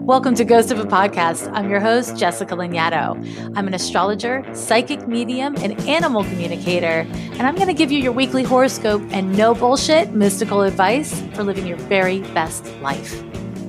Welcome to Ghost of a Podcast. I'm your host, Jessica Lanyadoo. I'm an astrologer, psychic medium, and animal communicator, and I'm going to give you your weekly horoscope and no bullshit mystical advice for living your very best life.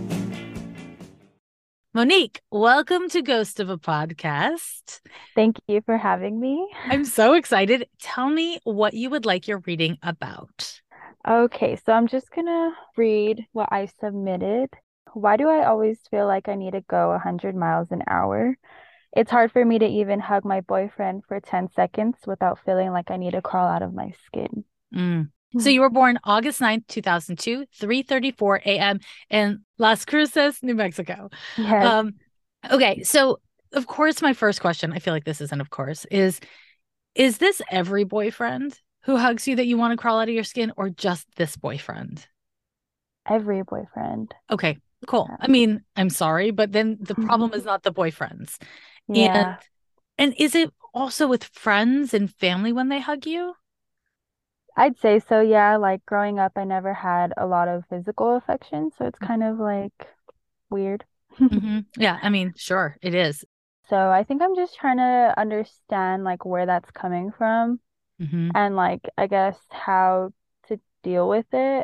Monique, welcome to Ghost of a Podcast. Thank you for having me. I'm so excited. Tell me what you would like your reading about. Okay, so I'm just gonna read what I submitted. Why do I always feel like I need to go 100 miles an hour? It's hard for me to even hug my boyfriend for 10 seconds without feeling like I need to crawl out of my skin. So you were born August 9th, 2002, 3:34 a.m. in Las Cruces, New Mexico. Yes. Okay, so of course, my first question, I feel like this isn't of course, is this every boyfriend who hugs you that you want to crawl out of your skin, or just this boyfriend? Every boyfriend. Okay, cool. Yeah. I mean, I'm sorry, but then the problem is not the boyfriends. And Yeah, is it also with friends and family when they hug you? I'd say so. Yeah, like growing up, I never had a lot of physical affection, so it's kind of like weird. Yeah, I mean, sure, it is. So I think I'm just trying to understand like where that's coming from hmm and like I guess how to deal with it.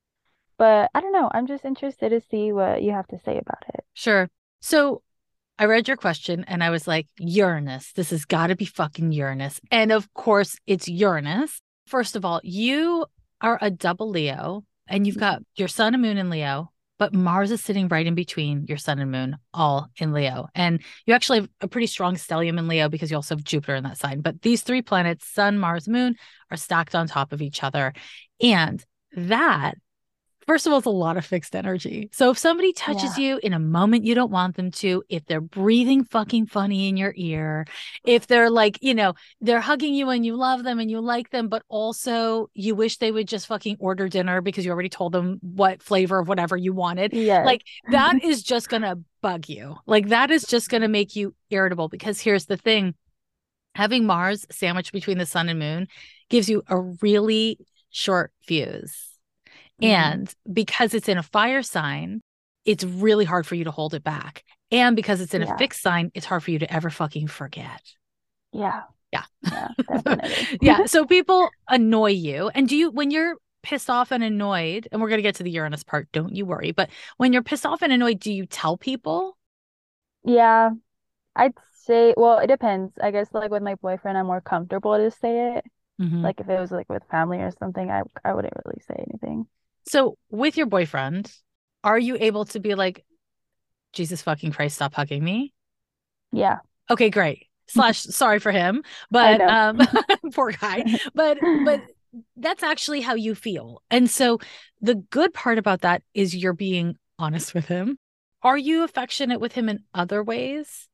But I don't know. I'm just interested to see what you have to say about it. Sure. So I read your question and I was like, Uranus, this has got to be fucking Uranus. And of course, it's Uranus. First of all, you are a double Leo and you've got your sun and moon in Leo, but Mars is sitting right in between your sun and moon, all in Leo. And you actually have a pretty strong stellium in Leo because you also have Jupiter in that sign. But these three planets, sun, Mars, moon, are stacked on top of each other. And that, first of all, it's a lot of fixed energy. So if somebody touches Yeah. you in a moment you don't want them to, if they're breathing fucking funny in your ear, if they're like, they're hugging you and you love them and you like them, but also you wish they would just fucking order dinner because you already told them what flavor of whatever you wanted, Yes. like that is just going to bug you. Like that is just going to make you irritable because here's the thing. Having Mars sandwiched between the sun and moon gives you a really short fuse. Mm, And because it's in a fire sign, it's really hard for you to hold it back. And because it's in a yeah. fixed sign, it's hard for you to ever fucking forget. Yeah. Yeah. Yeah, definitely. Yeah. So people annoy you. And when you're pissed off and annoyed, and we're going to get to the Uranus part, don't you worry. But when you're pissed off and annoyed, do you tell people? Yeah, I'd say, well, it depends. I guess like with my boyfriend, I'm more comfortable to say it. Mm-hmm. Like if it was like with family or something, I wouldn't really say anything. So with your boyfriend, are you able to be like, Jesus fucking Christ, stop hugging me? Yeah, Okay, great. Slash, sorry for him, I but know. poor guy. But that's actually how you feel. And so the good part about that is you're being honest with him. Are you affectionate with him in other ways?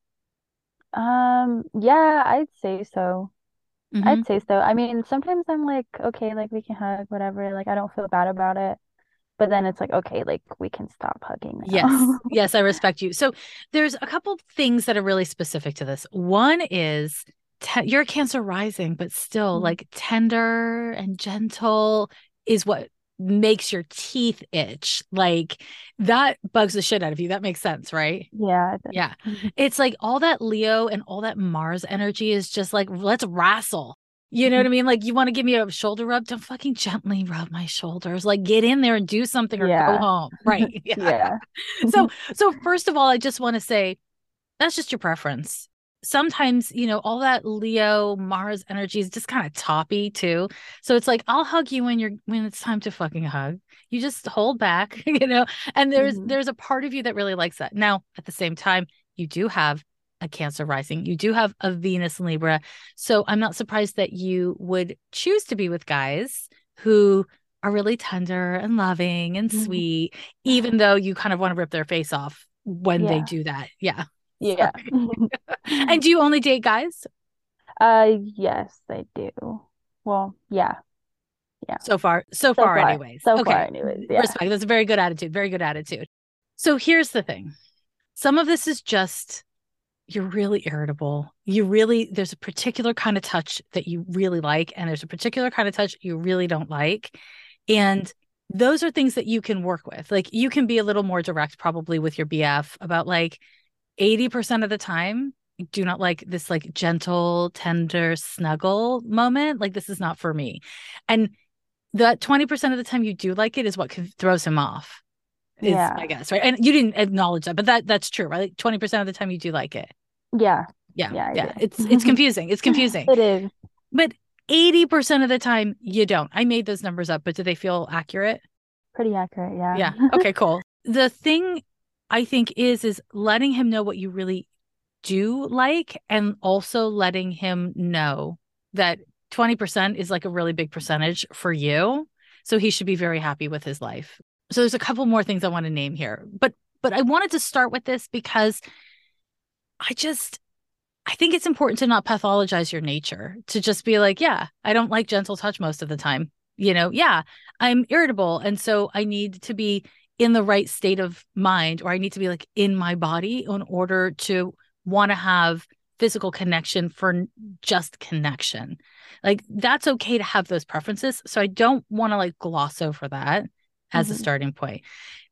Yeah, I'd say so. hmm I'd say so. I mean, sometimes I'm like, okay, like we can hug, whatever. Like I don't feel bad about it. But then it's like, okay, like we can stop hugging Yes. now. Yes, I respect you. So there's a couple things that are really specific to this. One is you're a Cancer rising, but still like tender and gentle is what makes your teeth itch. Like that bugs the shit out of you. That makes sense, right? Yeah, it Yeah. does. It's like all that Leo and all that Mars energy is just like, let's wrestle. You know what I mean? Like, you want to give me a shoulder rub? Don't fucking gently rub my shoulders. Like, get in there and do something or go Yeah. home. Right. Yeah. Yeah. So first of all, I just want to say that's just your preference. Sometimes, all that Leo Mars energy is just kind of toppy too. So it's like, I'll hug you when it's time to fucking hug. You just hold back, and there's hmm there's a part of you that really likes that. Now, at the same time, you do have a Cancer rising. You do have a Venus in Libra. So I'm not surprised that you would choose to be with guys who are really tender and loving and sweet, even though you kind of want to rip their face off when they Yeah. do that. Yeah. Yeah. Sorry. And do you only date guys? Yes, I do. Well, yeah. Yeah. So So far, far. anyways. So far, Okay. anyways. Yeah. Respect. That's a very good attitude. Very good attitude. So here's the thing. Some of this is just you're really irritable. There's a particular kind of touch that you really like, and there's a particular kind of touch you really don't like. And those are things that you can work with. Like you can be a little more direct probably with your BF about like 80% of the time, do not like this like gentle, tender snuggle moment. Like this is not for me. And that 20% of the time you do like it is what throws him off, is my Yeah. guess, right? And you didn't acknowledge that, but that's true, right? Like 20% of the time you do like it. Yeah. Yeah. Yeah, I Yeah. It's do. confusing. It's confusing. It is But 80% of the time you don't. I made those numbers up, but do they feel accurate? pretty accurate. Yeah. Yeah. Okay, cool. The thing I think is letting him know what you really do like, and also letting him know that 20% is like a really big percentage for you. So he should be very happy with his life. So there's a couple more things I want to name here. But I wanted to start with this because I think it's important to not pathologize your nature, to just be like, yeah, I don't like gentle touch most of the time. Yeah, I'm irritable. And so I need to be in the right state of mind, or I need to be like in my body in order to want to have physical connection for just connection. Like that's okay to have those preferences. So I don't want to like gloss over that as a Hmm. starting point.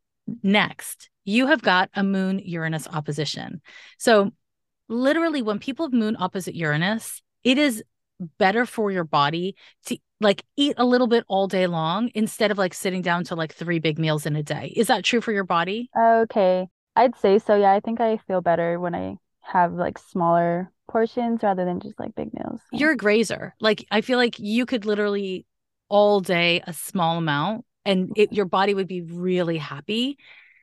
Next, you have got a moon Uranus opposition. So literally when people have moon opposite Uranus, it is better for your body to like eat a little bit all day long instead of like sitting down to like 3 big meals in a day. Is that true for your body? Okay. I'd say so. Yeah, I think I feel better when I have like smaller portions rather than just like big meals. So. You're a grazer. Like I feel like you could literally all day a small amount and your body would be really happy.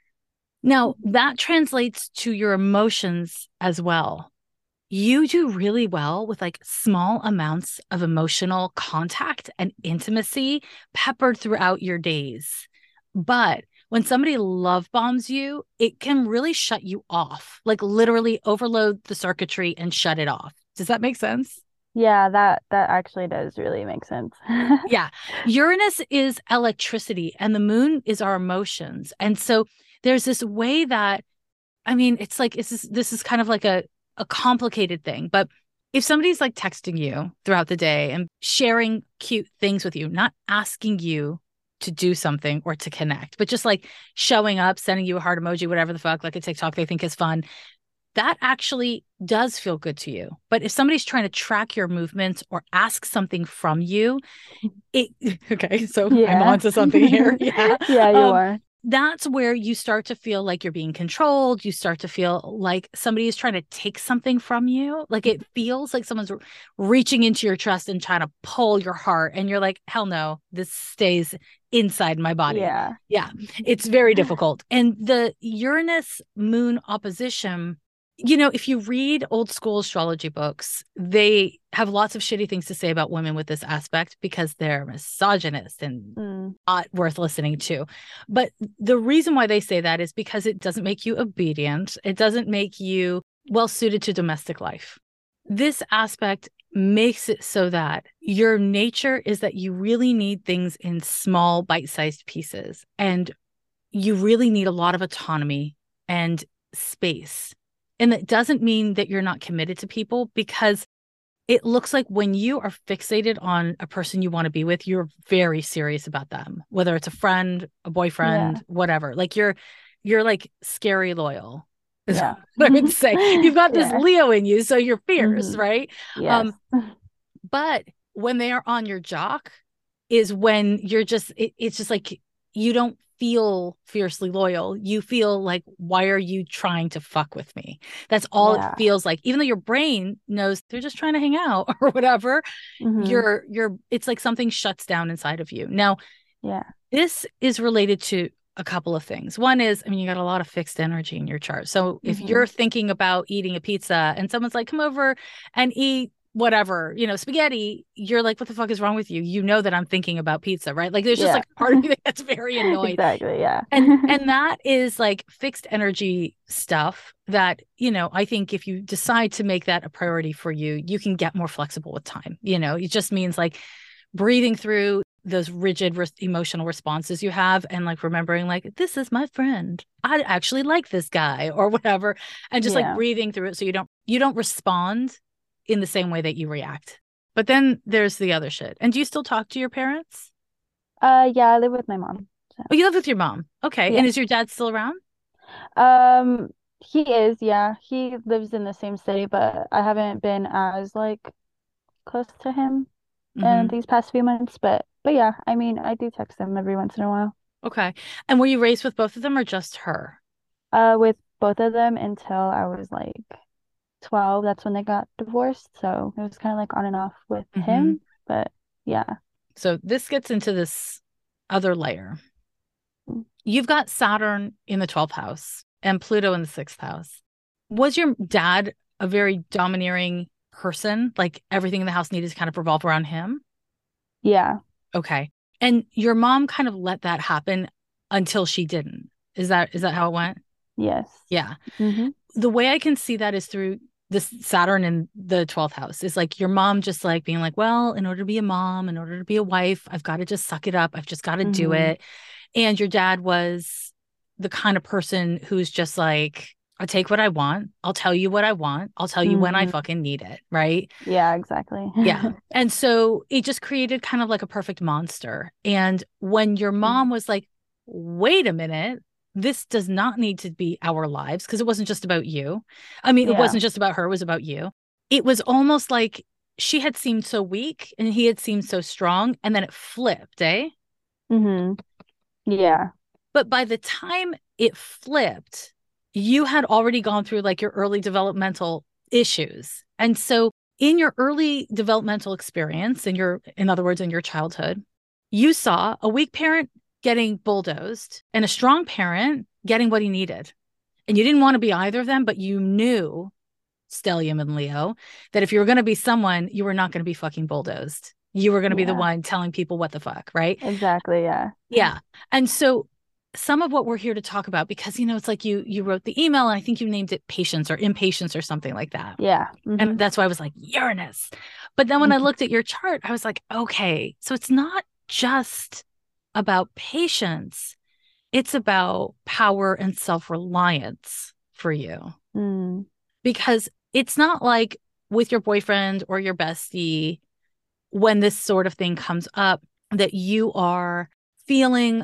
Now, that translates to your emotions as well. You do really well with like small amounts of emotional contact and intimacy peppered throughout your days. But when somebody love bombs you, it can really shut you off, like literally overload the circuitry and shut it off. Does that make sense? Yeah, that actually does really make sense. Yeah. Uranus is electricity and the moon is our emotions. And so there's this way that, I mean, it's like this is kind of like a complicated thing, but if somebody's like texting you throughout the day and sharing cute things with you, not asking you to do something or to connect, but just like showing up, sending you a heart emoji, whatever the fuck, like a TikTok they think is fun, that actually does feel good to you. But if somebody's trying to track your movements or ask something from you, it okay, so I'm Yeah. onto something here. Yeah. Yeah, you Um, are. that's where you start to feel like you're being controlled. You start to feel like somebody is trying to take something from you. Like it feels like someone's reaching into your chest and trying to pull your heart. And you're like, hell no, this stays inside my body. Yeah. Yeah, it's very difficult. And the Uranus moon opposition, if you read old school astrology books, they have lots of shitty things to say about women with this aspect because they're misogynist and Mm. not worth listening to. But the reason why they say that is because it doesn't make you obedient. It doesn't make you well suited to domestic life. This aspect makes it so that your nature is that you really need things in small, bite-sized pieces. And you really need a lot of autonomy and space. And that doesn't mean that you're not committed to people, because it looks like when you are fixated on a person you want to be with, you're very serious about them, whether it's a friend, a Yeah. boyfriend, whatever. Like you're like scary loyal, is Yeah. what I would say. You've got this Yeah. Leo in you, so you're fierce, Hmm. right? Yes. Um, but when they are on your jock is when you're just it's just like you don't feel fiercely loyal. You feel like, why are you trying to fuck with me? That's all it Yeah. feels like. Even though your brain knows they're just trying to hang out or whatever, Hmm. it's like something shuts down inside of you. Now, Yeah. this is related to a couple of things. One is, I mean, you got a lot of fixed energy in your chart. So if Hmm. you're thinking about eating a pizza and someone's like, come over and eat whatever, spaghetti, you're like, what the fuck is wrong with you? You know that I'm thinking about pizza, right? Like there's just Yeah. like part of me that gets very annoyed. Exactly. Yeah. And that is like fixed energy stuff that, I think if you decide to make that a priority for you, you can get more flexible with time. It just means like breathing through those rigid emotional responses you have and like remembering like, this is my friend, I actually like this guy or whatever, and just like Yeah. breathing through it so you don't respond in the same way that you react. But then there's the other shit. And do you still talk to your parents? Yeah, I live with my mom. Oh, you live with your mom. Okay. Yeah. And is your dad still around? Um, he is, yeah. He lives in the same city, but I haven't been as like close to him in Hmm. these past few months. But yeah, I mean, I do text him every once in a while. Okay. And were you raised with both of them or just her? With both of them until I was like 12. That's when they got divorced. So it was kind of like on and off with Hmm. him. But yeah. So this gets into this other layer. You've got Saturn in the 12th house and Pluto in the 6th house. Was your dad a very domineering person? Like everything in the house needed to kind of revolve around him? Yeah. Okay. And your mom kind of let that happen until she didn't. Is that how it went? Yes. Yeah. Mm-hmm. The way I can see that is through this Saturn in the 12th house. Is like your mom just like being like, well, in order to be a mom, in order to be a wife, I've got to just suck it up. I've just got to do Mm-hmm. it. And your dad was the kind of person who's just like, I'll take what I want. I'll tell you what I want. I'll tell you when I Mm-hmm. fucking need it. Right. Yeah, exactly. Yeah. And so it just created kind of like a perfect monster. And when your mom was like, wait a minute, this does not need to be our lives, because it wasn't just about you. I mean, it Yeah. wasn't just about her, it was about you. It was almost like she had seemed so weak and he had seemed so strong. And then it flipped, eh? Mm-hmm. Yeah. But by the time it flipped, you had already gone through like your early developmental issues. And so in your early developmental experience, in other words, in your childhood, you saw a weak parent getting bulldozed and a strong parent getting what he needed. And you didn't want to be either of them, but you knew, Stellium and Leo, that if you were going to be someone, you were not going to be fucking bulldozed. You were going to be the Yeah. one telling people what the fuck, right? Exactly. Yeah. Yeah. And so some of what we're here to talk about, because it's like you wrote the email and I think you named it patience or impatience or something like that. Yeah. And Mm-hmm. that's why I was like, Uranus. But then when I looked at your chart, I was like, okay, so it's not just about patience, it's about power and self-reliance for you. Mm. Because it's not like with your boyfriend or your bestie, when this sort of thing comes up, that you are feeling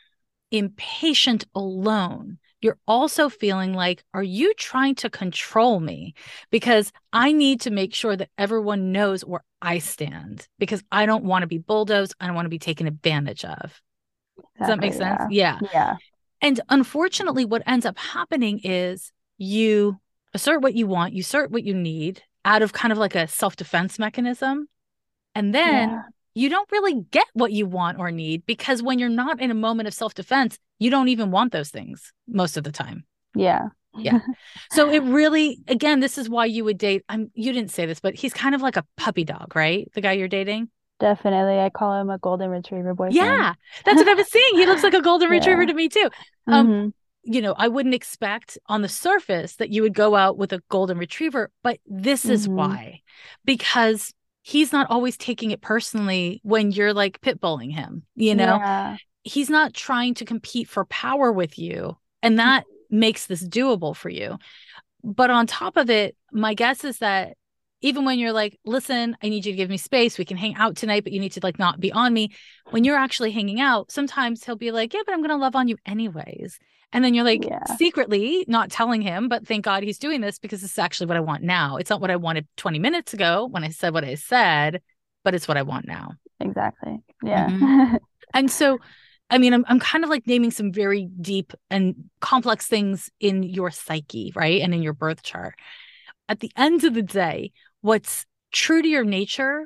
impatient alone. You're also feeling like, are you trying to control me? Because I need to make sure that everyone knows where I stand because I don't want to be bulldozed. I don't want to be taken advantage of. Does that make Exactly. sense? Yeah. Yeah. Yeah. And unfortunately, what ends up happening is you assert what you want, you assert what you need out of kind of like a self defense mechanism. And then Yeah. you don't really get what you want or need because when you're not in a moment of self defense, you don't even want those things most of the time. Yeah. Yeah. So it really, again, this is why you would date. You didn't say this, but he's kind of like a puppy dog, right? The guy you're dating. Definitely. I call him a golden retriever boyfriend. Yeah, that's what I was saying. He looks like a golden retriever Yeah. to me too. Um, Mm-hmm. I wouldn't expect on the surface that you would go out with a golden retriever, but this is Mm-hmm. why, because he's not always taking it personally when you're like pitbulling him. Yeah. He's not trying to compete for power with you, and that makes this doable for you. But on top of it, my guess is that even when you're like, listen, I need you to give me space. We can hang out tonight, but you need to like not be on me. When you're actually hanging out, sometimes he'll be like, yeah, but I'm going to love on you anyways. And then you're like Yeah. secretly not telling him, but thank God he's doing this because this is actually what I want now. It's not what I wanted 20 minutes ago when I said what I said, but it's what I want now. Exactly. Yeah. Mhm. And so, I mean, I'm kind of like naming some very deep and complex things in your psyche, right? And in your birth chart. At the end of the day, what's true to your nature,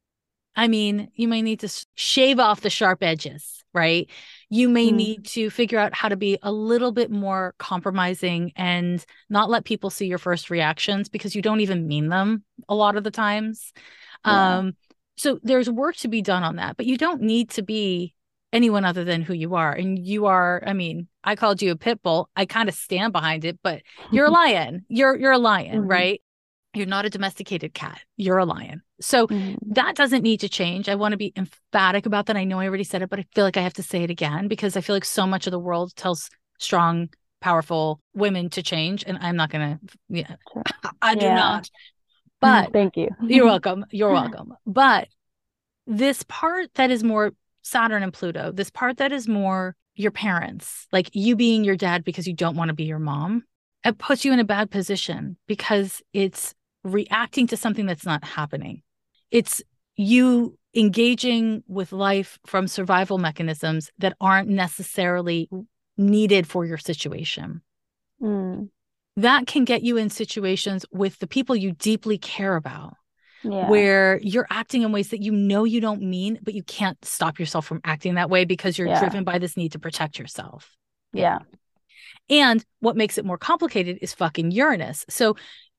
I mean, you may need to shave off the sharp edges, right? You may Mm. need to figure out how to be a little bit more compromising and not let people see your first reactions because you don't even mean them a lot of the times. Yeah. So there's work to be done on that, but you don't need to be anyone other than who you are. And you are, I mean, I called you a pit bull. I kind of stand behind it, but you're a lion. You're a lion, Mm-hmm. right? You're not a domesticated cat. You're a lion. So Mm-hmm. that doesn't need to change. I want to be emphatic about that. I know I already said it, but I feel like I have to say it again because I feel like so much of the world tells strong, powerful women to change. And I'm not going to, yeah, Sure. I do Yeah. not. But Thank you. you're welcome. You're welcome. But this part that is more Saturn and Pluto, this part that is more your parents, like you being your dad because you don't want to be your mom, it puts you in a bad position because it's reacting to something that's not happening. It's you engaging with life from survival mechanisms that aren't necessarily needed for your situation. Mm. That can get you in situations with the people you deeply care about, Yeah. where you're acting in ways that you know you don't mean, but you can't stop yourself from acting that way because you're driven by this need to protect yourself. Yeah. And what makes it more complicated is fucking Uranus. So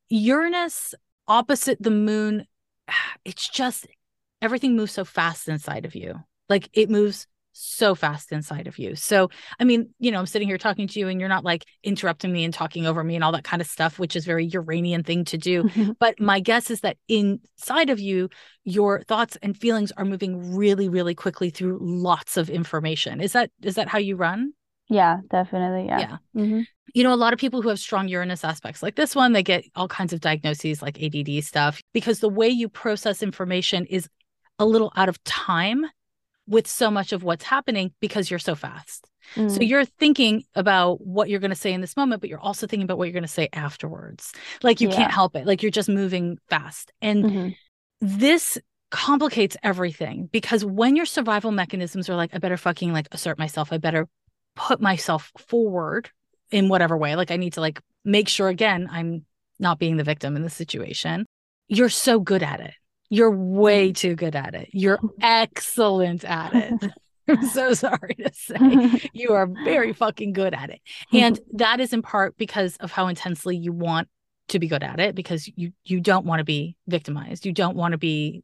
Uranus opposite the moon, it's just everything moves so fast inside of you. Like it moves so fast inside of you. So, I mean, you know, I'm sitting here talking to you and you're not like interrupting me and talking over me and all that kind of stuff, which is very Uranian thing to do. But my guess is that inside of you, your thoughts and feelings are moving really, really quickly through lots of information. Is that how you run? Yeah, definitely. Yeah. Yeah. Mm-hmm. You know, a lot of people who have strong Uranus aspects like this one, they get all kinds of diagnoses like ADD stuff because the way you process information is a little out of time with so much of what's happening because you're so fast. So you're thinking about what you're going to say in this moment, but you're also thinking about what you're going to say afterwards. Like you can't help it. Like you're just moving fast. And this complicates everything because when your survival mechanisms are like, I better fucking like assert myself. I better put myself forward in whatever way. Like I need to like make sure again, I'm not being the victim in the situation. You're so good at it. You're way too good at it. You're excellent at it. I'm so sorry to say. You are very fucking good at it. And that is in part because of how intensely you want to be good at it, because you don't want to be victimized. You don't want to be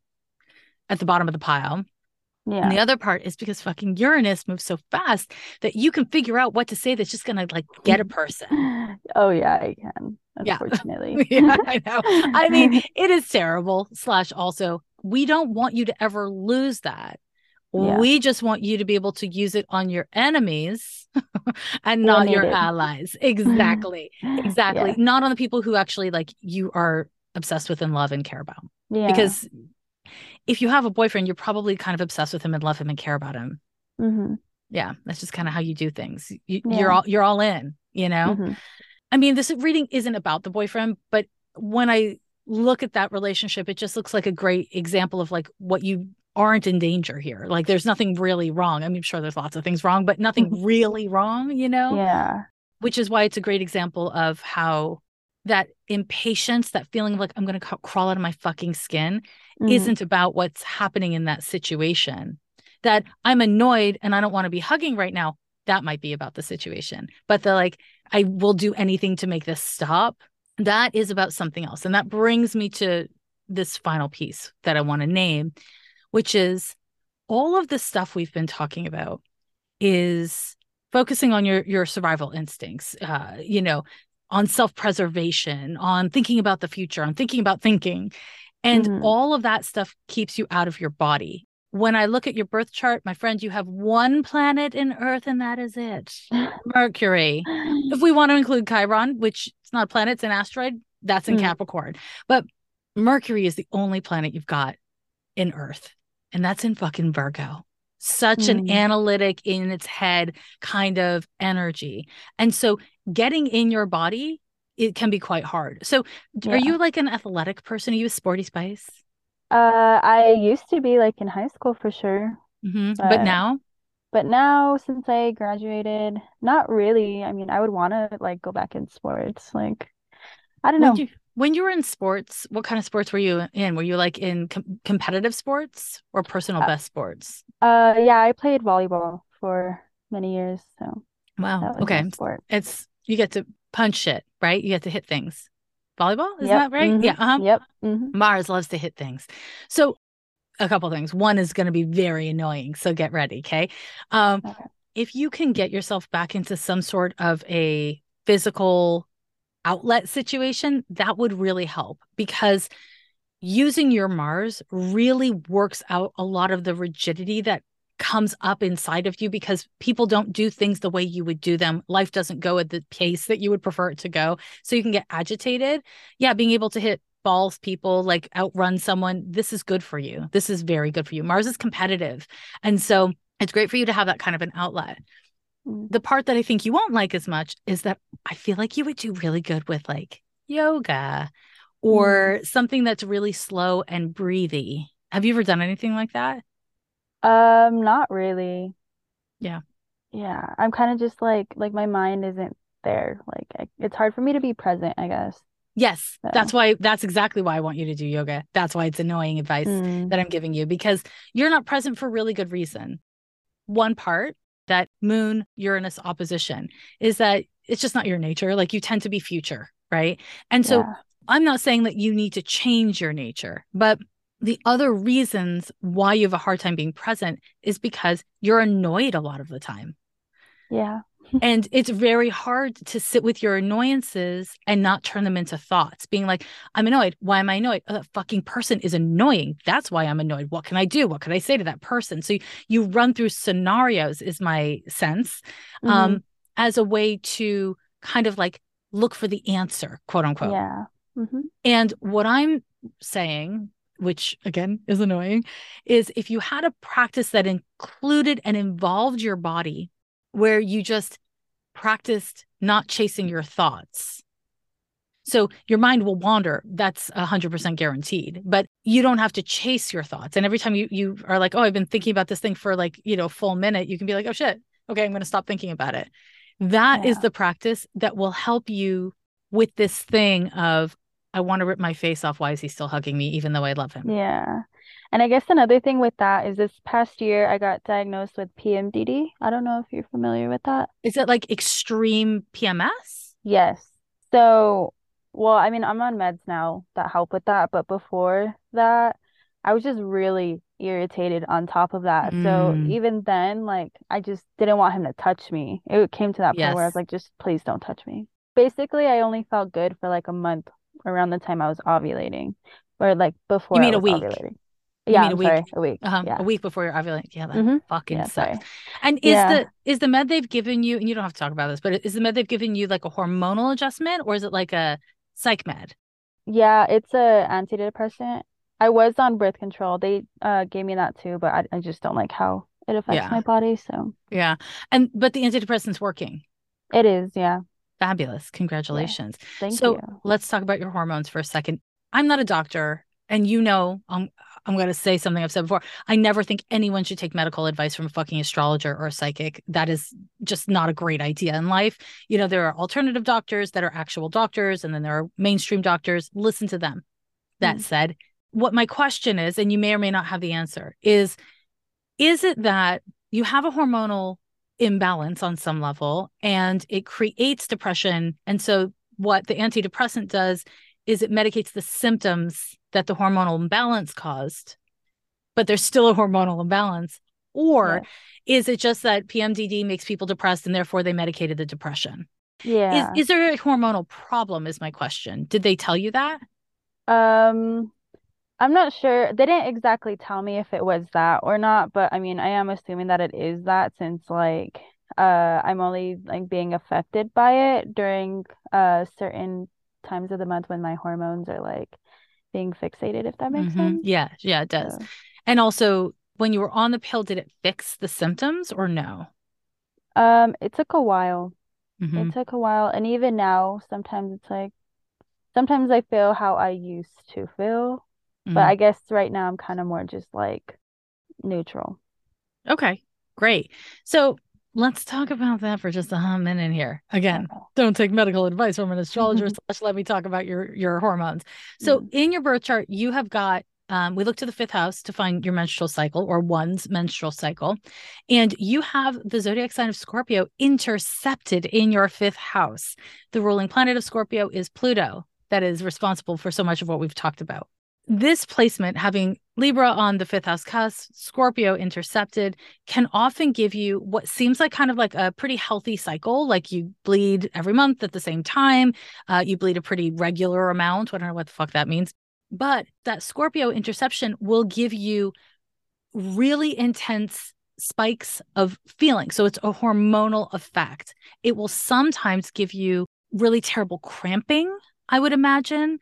at the bottom of the pile. Yeah. And the other part is because fucking Uranus moves so fast that you can figure out what to say that's just going to like get a person. Oh, yeah, I can. Unfortunately. Yeah, I know. I mean, it is terrible. / also, we don't want you to ever lose that. Yeah. We just want you to be able to use it on your enemies and not your allies. Exactly. Exactly. Yeah. Not on the people who actually like you are obsessed with and love and care about. Yeah. Because if you have a boyfriend, you're probably kind of obsessed with him and love him and care about him. Mm-hmm. Yeah. That's just kind of how you do things. You're all in, you know? Mm-hmm. I mean, this reading isn't about the boyfriend, but when I look at that relationship, it just looks like a great example of like what you aren't in danger here. Like there's nothing really wrong. I mean, I'm sure there's lots of things wrong, but nothing really wrong, you know? Yeah. Which is why it's a great example of how that impatience, that feeling of like, I'm going to crawl out of my fucking skin isn't about what's happening in that situation. That I'm annoyed and I don't want to be hugging right now. That might be about the situation. But the like, I will do anything to make this stop. That is about something else. And that brings me to this final piece that I want to name, which is all of the stuff we've been talking about is focusing on your survival instincts, you know, on self-preservation, on thinking about the future, on thinking about thinking. And all of that stuff keeps you out of your body. When I look at your birth chart, my friend, you have one planet in Earth and that is it. Mercury. If we want to include Chiron, which it's not a planet, it's an asteroid, that's in Capricorn. But Mercury is the only planet you've got in Earth. And that's in fucking Virgo. Such an analytic, in its head kind of energy. And so getting in your body, it can be quite hard. So are you like an athletic person? Are you a sporty spice? I used to be like in high school for sure. But now? But now, since I graduated, not really. I mean, I would want to like go back in sports. Like, I don't know. When you were in sports, what kind of sports were you in? Were you like in competitive sports or personal best sports? Yeah, I played volleyball for many years. So wow. Okay. Sport. You get to punch shit, right? You get to hit things. Volleyball, is that right? Yeah. Uh-huh. Yep. Mars loves to hit things. So a couple things. One is going to be very annoying. So get ready. Okay. Okay. If you can get yourself back into some sort of a physical outlet situation, that would really help, because using your Mars really works out a lot of the rigidity that comes up inside of you, because people don't do things the way you would do them. Life doesn't go at the pace that you would prefer it to go. So you can get agitated. Yeah, being able to hit balls, people, like outrun someone, this is good for you. This is very good for you. Mars is competitive. And so it's great for you to have that kind of an outlet. Mm. The part that I think you won't like as much is that I feel like you would do really good with like yoga Mm. or something that's really slow and breathy. Have you ever done anything like that? Not really. Yeah. Yeah, I'm kind of just like my mind isn't there. Like it's hard for me to be present, I guess. Yes, So, that's exactly why I want you to do yoga. That's why it's annoying advice mm, that I'm giving you because you're not present for really good reason. One part, that Moon Uranus opposition, is that it's just not your nature. Like you tend to be future, right? And so yeah, I'm not saying that you need to change your nature, but the other reasons why you have a hard time being present is because you're annoyed a lot of the time. yeah, And it's very hard to sit with your annoyances and not turn them into thoughts, being like, I'm annoyed. Why am I annoyed? Oh, that fucking person is annoying. That's why I'm annoyed. What can I do? What can I say to that person? So you run through scenarios, is my sense, hmm um, as a way to kind of like look for the answer, quote unquote. yeah, hmm And what I'm saying, which again is annoying, is if you had a practice that included and involved your body, where you just practiced not chasing your thoughts. So your mind will wander. That's 100% guaranteed, but you don't have to chase your thoughts. And every time you are like, oh, I've been thinking about this thing for like, full minute, you can be like, oh shit. Okay, I'm going to stop thinking about it. That is yeah, the practice that will help you with this thing of, I want to rip my face off. Why is he still hugging me, even though I love him? yeah. And I guess another thing with that is this past year I got diagnosed with PMDD. I don't know if you're familiar with that. Is it like extreme PMS? Yes. So, well, I mean, I'm on meds now that help with that, but before that, I was just really irritated on top of that. So Mm, even then, like, I just didn't want him to touch me. It came to that point where I was yes. like, just please don't touch me. Basically, I only felt good for like a month around the time I was ovulating, or like You before I mean a was week? ovulating. You Yeah, mean a I'm week? sorry, a week. A Yeah. week before you're ovulating. Yeah, that Mm-hmm. fucking Yeah, sucks. sorry. And Yeah. is the med they've given you, and you don't have to talk about this, but is the med they've given you like a hormonal adjustment or is it like a psych med? Yeah, it's a antidepressant. I was on birth control. They gave me that too, but I just don't like how it affects Yeah. my body. So Yeah. And but the antidepressant's working. it is, yeah. Fabulous. Yes. Congratulations. Thank So you. let's talk about your hormones for a second. I'm not a doctor, and I'm going to say something I've said before. I never think anyone should take medical advice from a fucking astrologer or a psychic. That is just not a great idea in life. There are alternative doctors that are actual doctors, and then there are mainstream doctors. Listen to them. That Mm, said, what my question is, and you may or may not have the answer, is it that you have a hormonal imbalance on some level and it creates depression? And so, what the antidepressant does is it medicates the symptoms that the hormonal imbalance caused, but there's still a hormonal imbalance? Or yes. is it just that PMDD makes people depressed and therefore they medicated the depression? Is, Yeah. is there a hormonal problem? Is my question. Did they tell you that? Um, I'm not sure. They didn't exactly tell me if it was that or not, but I mean, I am assuming that it is that since like I'm only like being affected by it during certain times of the month when my hormones are like being fixated, if that makes sense. Yeah, yeah, it does. So, And also, when you were on the pill, did it fix the symptoms or no? it took a while. It Hmm. took a while, and even now, sometimes it's like sometimes I feel how I used to feel, but Hmm. I guess right now I'm kind of more just like neutral. Okay, great. So let's talk about that for just a hot minute here. Again, Okay. don't take medical advice from an astrologer. Slash, let me talk about your hormones. So Mm, in your birth chart, you have got. We look to the fifth house to find your menstrual cycle or one's menstrual cycle. And you have the zodiac sign of Scorpio intercepted in your fifth house. The ruling planet of Scorpio is Pluto, that is responsible for so much of what we've talked about. This placement, having Libra on the fifth house cusp, Scorpio intercepted, can often give you what seems like kind of like a pretty healthy cycle. Like you bleed every month at the same time. You bleed a pretty regular amount. I don't know what the fuck that means. But that Scorpio interception will give you really intense spikes of feeling. So it's a hormonal effect. It will sometimes give you really terrible cramping, I would imagine.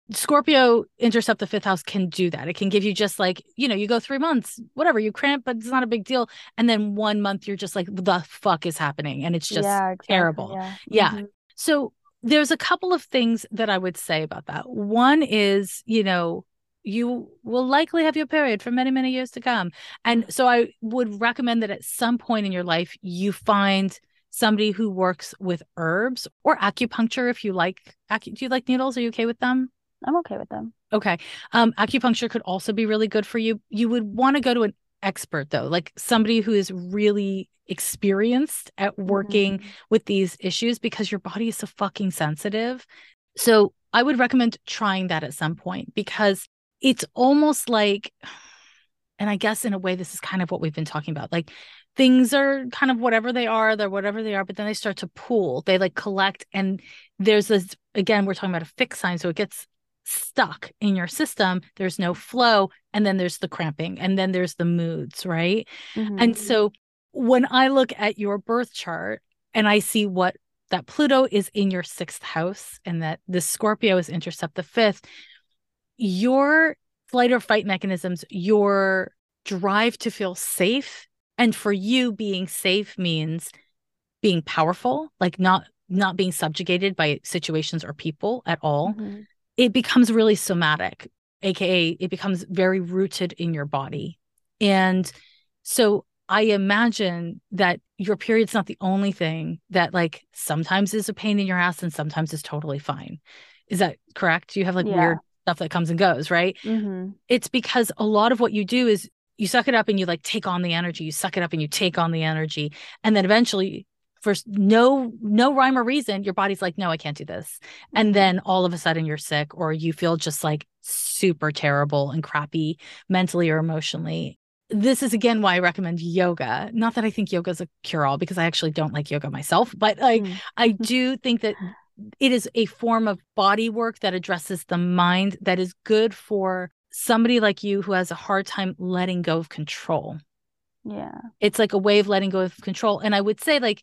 Scorpio intercept the fifth house can do that. It can give you just like, you go 3 months, whatever, you cramp, but it's not a big deal. And then 1 month, you're just like, the fuck is happening? And it's just Yeah, exactly. terrible. Yeah. Yeah. So there's a couple of things that I would say about that. One is, you will likely have your period for many, many years to come. And so I would recommend that at some point in your life, you find somebody who works with herbs or acupuncture if you like. Do you like needles? Are you okay with them? I'm okay with them. Okay. Acupuncture could also be really good for you. You would want to go to an expert though, like somebody who is really experienced at working with these issues because your body is so fucking sensitive. So I would recommend trying that at some point because it's almost like, and I guess in a way, this is kind of what we've been talking about. Like things are kind of whatever they are, they're whatever they are, but then they start to pool, they like collect. And there's this, again, we're talking about a fixed sign. So it gets stuck in your system. There's no flow. And then there's the cramping. And then there's the moods, right? And so when I look at your birth chart and I see what that Pluto is in your sixth house and that the Scorpio is intercept the fifth, your flight or fight mechanisms, your drive to feel safe. And for you, being safe means being powerful, like not being subjugated by situations or people at all. It becomes really somatic, aka it becomes very rooted in your body. And so I imagine that your period's not the only thing that like sometimes is a pain in your ass and sometimes is totally fine. Is that correct? Do you have like weird stuff that comes and goes, right? It's because a lot of what you do is you suck it up and you like take on the energy. You suck it up and you take on the energy. And then eventually, for no rhyme or reason, your body's like, no, I can't do this. And then all of a sudden you're sick or you feel just like super terrible and crappy mentally or emotionally. This is again why I recommend yoga. Not that I think yoga is a cure-all because I actually don't like yoga myself, but I do think that it is a form of body work that addresses the mind that is good for somebody like you who has a hard time letting go of control. Yeah. It's like a way of letting go of control. And I would say like,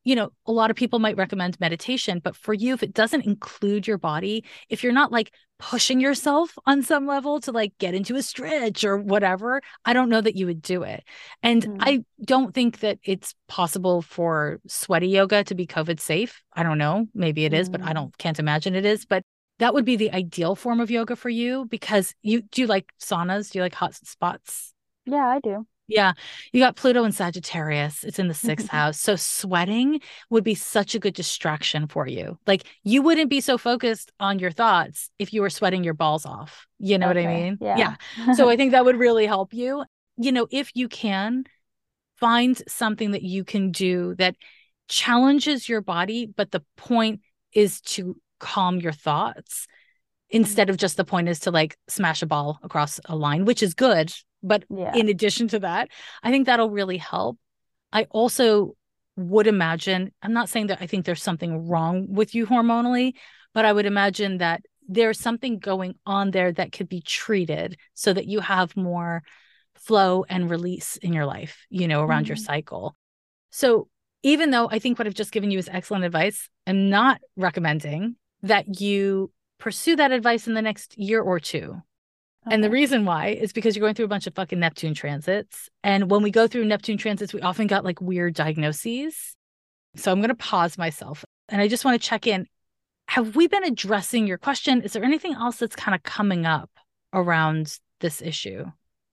a lot of people might recommend meditation, but for you, if it doesn't include your body, if you're not like pushing yourself on some level to like get into a stretch or whatever, I don't know that you would do it. And I don't think that it's possible for sweaty yoga to be COVID safe. I don't know. Maybe it is, but can't imagine it is. But that would be the ideal form of yoga for you because do you like saunas? Do you like hot spots? Yeah, I do. Yeah, you got Pluto and Sagittarius. It's in the sixth house. So sweating would be such a good distraction for you. Like you wouldn't be so focused on your thoughts if you were sweating your balls off. You know what I mean? Yeah. So I think that would really help you. If you can find something that you can do that challenges your body, but the point is to calm your thoughts instead of just the point is to like smash a ball across a line, which is good. But in addition to that, I think that'll really help. I also would imagine, I'm not saying that I think there's something wrong with you hormonally, but I would imagine that there's something going on there that could be treated so that you have more flow and release in your life, around your cycle. So even though I think what I've just given you is excellent advice, I'm not recommending that you pursue that advice in the next year or two. And the reason why is because you're going through a bunch of fucking Neptune transits. And when we go through Neptune transits, we often got like weird diagnoses. So I'm going to pause myself and I just want to check in. Have we been addressing your question? Is there anything else that's kind of coming up around this issue?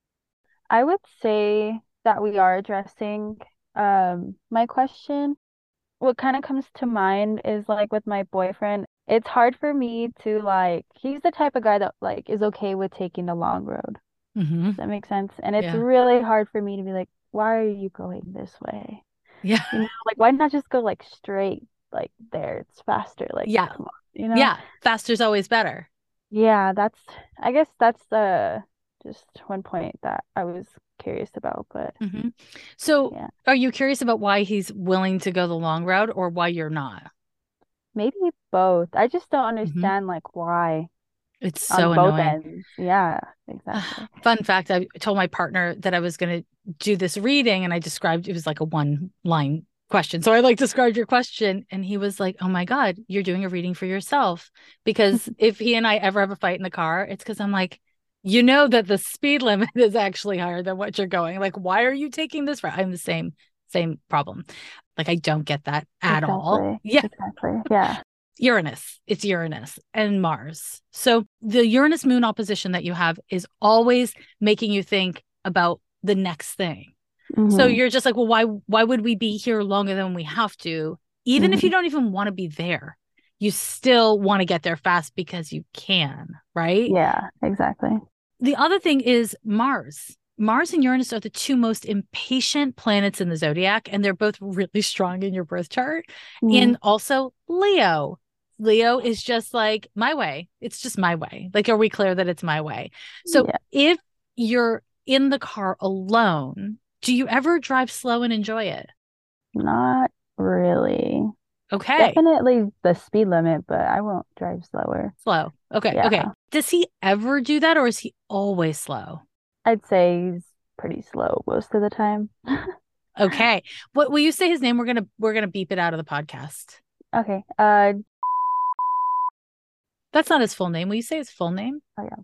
I would say that we are addressing my question. What kind of comes to mind is like with my boyfriend, it's hard for me to like, he's the type of guy that like is okay with taking the long road. Does that make sense? And it's really hard for me to be like, why are you going this way? Yeah. Like why not just go like straight like there? It's faster. Like come on, Yeah, faster is always better. Yeah, I guess that's just one point that I was curious about, but So are you curious about why he's willing to go the long route or why you're not? Maybe both. I just don't understand like why it's on so both annoying. ends. Yeah, exactly. Fun fact, I told my partner that I was going to do this reading and I described it was like a one line question. So I like described your question. And he was like, oh my God, you're doing a reading for yourself. Because if he and I ever have a fight in the car, it's because I'm like, you know that the speed limit is actually higher than what you're going. Like, why are you taking this route? I'm the same problem. Like, I don't get that at all. Yeah. Exactly. Yeah. Uranus. It's Uranus and Mars. So the Uranus moon opposition that you have is always making you think about the next thing. So Mm-hmm. you're just like, well, why would we be here longer than we have to? Even if you don't even want to be there, you still want to get there fast because you can, right? Yeah, exactly. The other thing is Mars. Mars and Uranus are the two most impatient planets in the zodiac, and they're both really strong in your birth chart. And also Leo. Leo is just like my way. It's just my way. Like, are we clear that it's my way? So Yeah. if you're in the car alone, do you ever drive slow and enjoy it? Not really. Okay. Definitely the speed limit, but I won't drive slower. Slow. Okay. Yeah. Okay. Does he ever do that or is he always slow? I'd say he's pretty slow most of the time. Okay. What will you say his name? We're gonna beep it out of the podcast. Okay. That's not his full name. Will you say his full name? Oh yeah.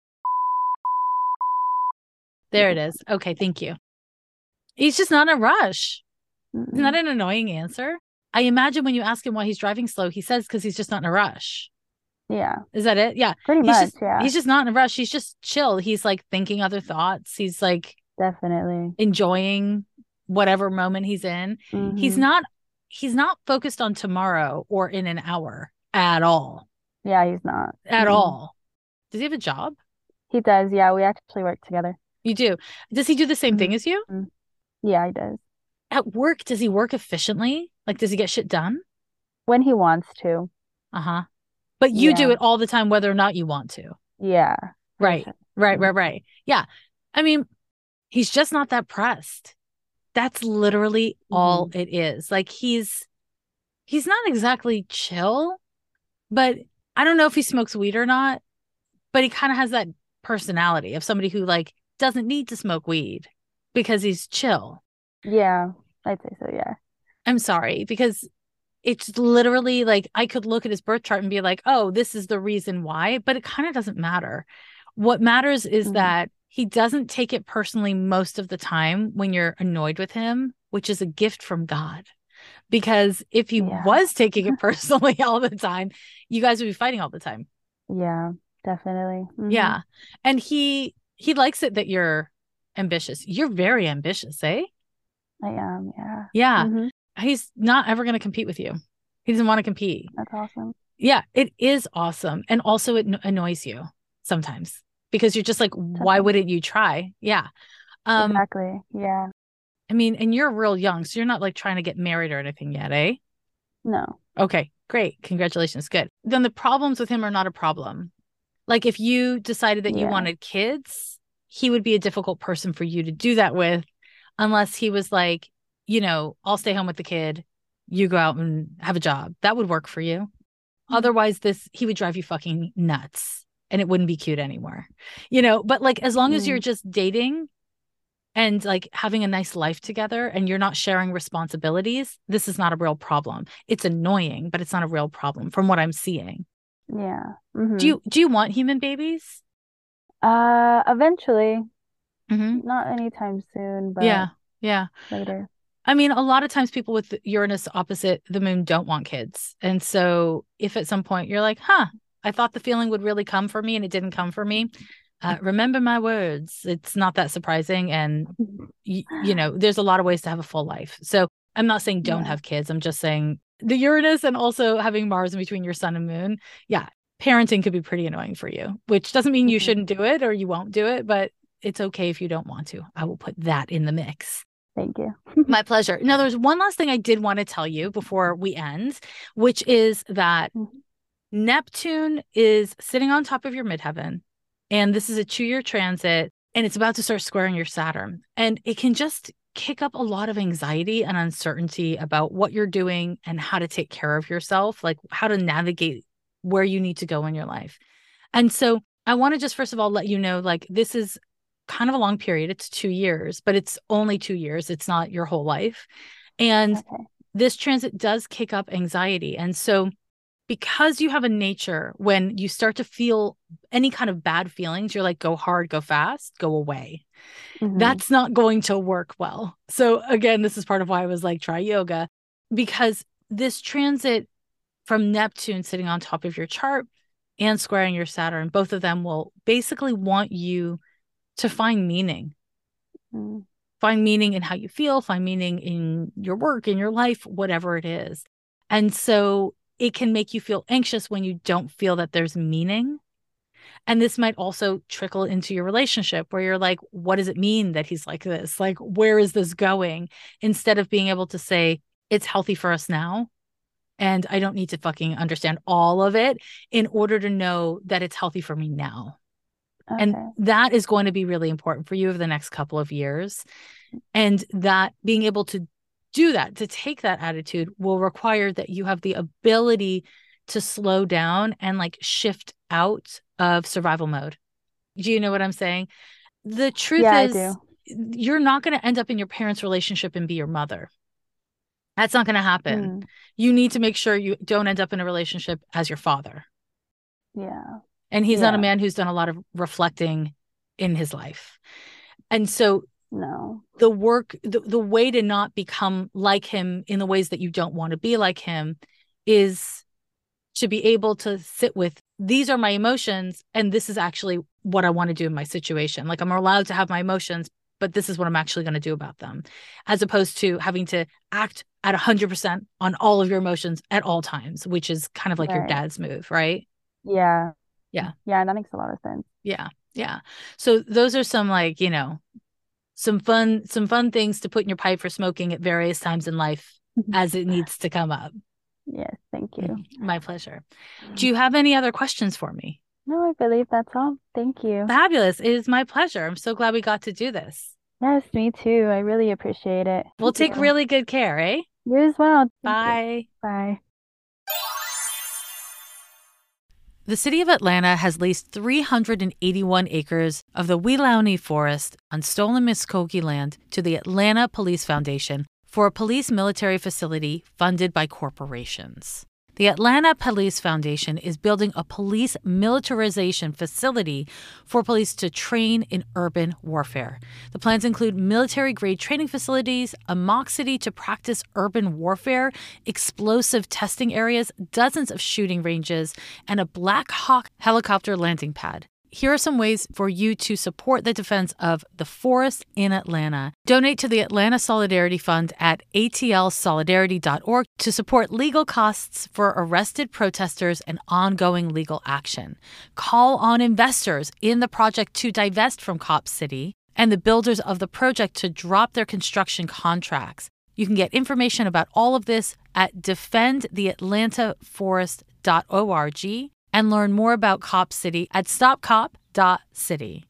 There it is. Okay, thank you. He's just not in a rush. Isn't that an annoying answer? I imagine when you ask him why he's driving slow, he says because he's just not in a rush. Yeah. Is that it? Yeah. Pretty much, yeah. He's just not in a rush. He's just chill. He's like thinking other thoughts. He's like Definitely enjoying whatever moment he's in. He's not focused on tomorrow or in an hour at all. Yeah, he's not. At all. Does he have a job? He does. Yeah, we actually work together. You do. Does he do the same thing as you? Yeah, he does. At work, does he work efficiently? Like, does he get shit done? When he wants to. Uh-huh. But you do it all the time, whether or not you want to. Yeah. Right. Sure. Right. Yeah. I mean, he's just not that pressed. That's literally all it is. Like he's not exactly chill, but I don't know if he smokes weed or not, but he kind of has that personality of somebody who like doesn't need to smoke weed because he's chill. Yeah, I'd say so, yeah. I'm sorry, because it's literally like I could look at his birth chart and be like, oh, this is the reason why, but it kind of doesn't matter. What matters is that he doesn't take it personally most of the time when you're annoyed with him, which is a gift from God. Because if he was taking it personally all the time, you guys would be fighting all the time. Yeah, definitely. Yeah. And he likes it that you're ambitious. You're very ambitious, eh? I am, yeah. Yeah. He's not ever going to compete with you. He doesn't want to compete. That's awesome. Yeah, it is awesome. And also it annoys you sometimes because you're just like, why wouldn't you try? Yeah. Exactly. Yeah. I mean, and you're real young, so you're not like trying to get married or anything yet, eh? No. Okay, great. Congratulations. Good. Then the problems with him are not a problem. Like if you decided that you wanted kids, he would be a difficult person for you to do that with unless he was like, you know, I'll stay home with the kid. You go out and have a job. That would work for you. Otherwise, he would drive you fucking nuts and it wouldn't be cute anymore, you know, but like, as long as you're just dating and like having a nice life together and you're not sharing responsibilities, this is not a real problem. It's annoying, but it's not a real problem from what I'm seeing. Yeah. Do you want human babies? Eventually. Not anytime soon, but yeah. Later. I mean, a lot of times people with Uranus opposite the moon don't want kids. And so if at some point you're like, I thought the feeling would really come for me and it didn't come for me. Remember my words. It's not that surprising. And, you know, there's a lot of ways to have a full life. So I'm not saying don't have kids. I'm just saying the Uranus and also having Mars in between your sun and moon. Yeah. Parenting could be pretty annoying for you, which doesn't mean you shouldn't do it or you won't do it, but it's okay if you don't want to. I will put that in the mix. Thank you. My pleasure. Now, there's one last thing I did want to tell you before we end, which is that Neptune is sitting on top of your midheaven, and this is a 2-year transit, and it's about to start squaring your Saturn. And it can just kick up a lot of anxiety and uncertainty about what you're doing and how to take care of yourself, like how to navigate where you need to go in your life. And so I want to just, first of all, let you know, like, this is kind of a long period. It's 2 years, but it's only 2 years. It's not your whole life. And Okay. this transit does kick up anxiety. And so because you have a nature, when you start to feel any kind of bad feelings, you're like, go hard, go fast, go away. That's not going to work well. So again, this is part of why I was like, try yoga, because this transit from Neptune sitting on top of your chart and squaring your Saturn, both of them will basically want you to find meaning. Find meaning in how you feel, find meaning in your work, in your life, whatever it is. And so it can make you feel anxious when you don't feel that there's meaning. And this might also trickle into your relationship where you're like, what does it mean that he's like this? Like, where is this going? Instead of being able to say, it's healthy for us now. And I don't need to fucking understand all of it in order to know that it's healthy for me now. Okay. And that is going to be really important for you over the next couple of years. And that being able to do that, to take that attitude, will require that you have the ability to slow down and like shift out of survival mode. Do you know what I'm saying? The truth is, I do. you're not going to end up in your parents' relationship and be your mother. That's not going to happen. You need to make sure you don't end up in a relationship as your father. Yeah. And he's not a man who's done a lot of reflecting in his life. And so no, the work, the way to not become like him in the ways that you don't want to be like him is to be able to sit with, these are my emotions, and this is actually what I want to do in my situation. Like, I'm allowed to have my emotions, but this is what I'm actually going to do about them, as opposed to having to act at 100% on all of your emotions at all times, which is kind of like your dad's move, right? Yeah. Yeah. Yeah, that makes a lot of sense. Yeah. Yeah. So those are some, like, you know, some fun things to put in your pipe for smoking at various times in life as it needs to come up. Yes, thank you. My pleasure. Do you have any other questions for me? No, I believe that's all. Thank you. Fabulous. It is my pleasure. I'm so glad we got to do this. Yes, me too. I really appreciate it. We'll take really good care, eh? You as well. Bye. Bye. The city of Atlanta has leased 381 acres of the Weelaunee Forest on stolen Muskogee land to the Atlanta Police Foundation for a police military facility funded by corporations. The Atlanta Police Foundation is building a police militarization facility for police to train in urban warfare. The plans include military-grade training facilities, a mock city to practice urban warfare, explosive testing areas, dozens of shooting ranges, and a Black Hawk helicopter landing pad. Here are some ways for you to support the defense of the forest in Atlanta. Donate to the Atlanta Solidarity Fund at atlsolidarity.org to support legal costs for arrested protesters and ongoing legal action. Call on investors in the project to divest from Cop City and the builders of the project to drop their construction contracts. You can get information about all of this at defendtheatlantaforest.org. and learn more about Cop City at stopcop.city.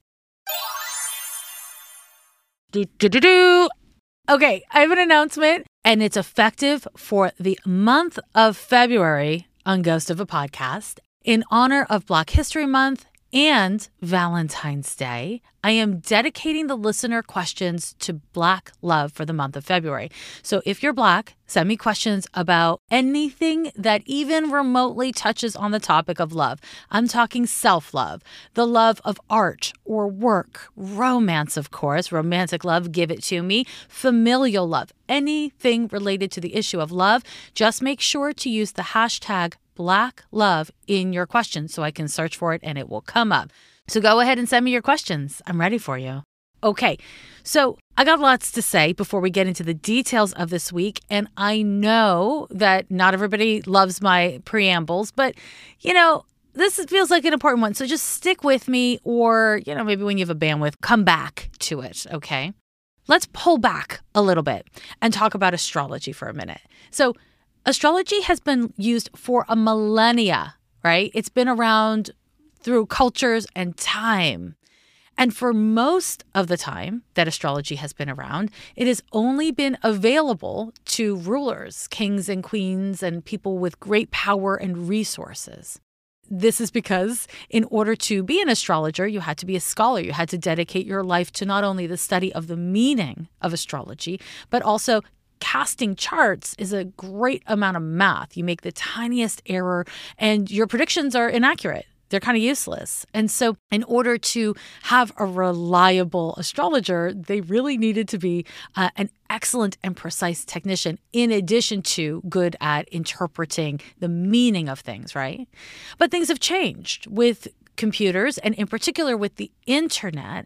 Okay, I have an announcement, and it's effective for the month of February on Ghost of a Podcast. In honor of Black History Month and Valentine's Day, I am dedicating the listener questions to Black love for the month of February. So if you're Black, send me questions about anything that even remotely touches on the topic of love. I'm talking self-love, the love of art or work, romance, of course, romantic love, give it to me, familial love, anything related to the issue of love. Just make sure to use the hashtag Black love in your questions so I can search for it and it will come up. So go ahead and send me your questions. I'm ready for you. Okay, so I got lots to say before we get into the details of this week. And I know that not everybody loves my preambles, but, you know, this feels like an important one. So just stick with me, or, you know, maybe when you have a bandwidth, come back to it, okay? Let's pull back a little bit and talk about astrology for a minute. So astrology has been used for a millennia, right? It's been around through cultures and time. And for most of the time that astrology has been around, it has only been available to rulers, kings and queens, and people with great power and resources. This is because in order to be an astrologer, you had to be a scholar. You had to dedicate your life to not only the study of the meaning of astrology, but also casting charts is a great amount of math. You make the tiniest error and your predictions are inaccurate. They're kind of useless. And so in order to have a reliable astrologer, they really needed to be an excellent and precise technician, in addition to good at interpreting the meaning of things, right? But things have changed with computers, and in particular with the internet.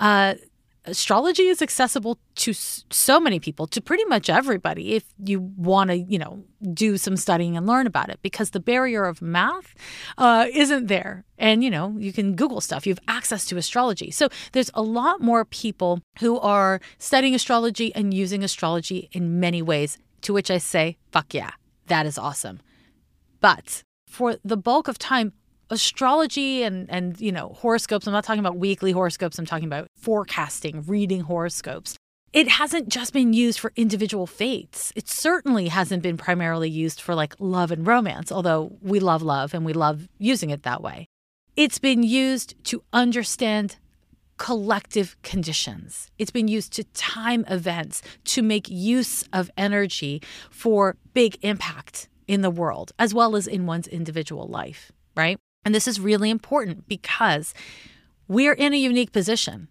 Astrology is accessible to so many people, to pretty much everybody, if you want to, do some studying and learn about it, because the barrier of math isn't there. And, you can Google stuff. You have access to astrology. So there's a lot more people who are studying astrology and using astrology in many ways, to which I say, fuck yeah, that is awesome. But for the bulk of time, astrology and horoscopes, I'm not talking about weekly horoscopes, I'm talking about forecasting, reading horoscopes. It hasn't just been used for individual fates. It certainly hasn't been primarily used for like love and romance, although we love love and we love using it that way. It's been used to understand collective conditions. It's been used to time events, to make use of energy for big impact in the world, as well as in one's individual life, right? And this is really important because we're in a unique position.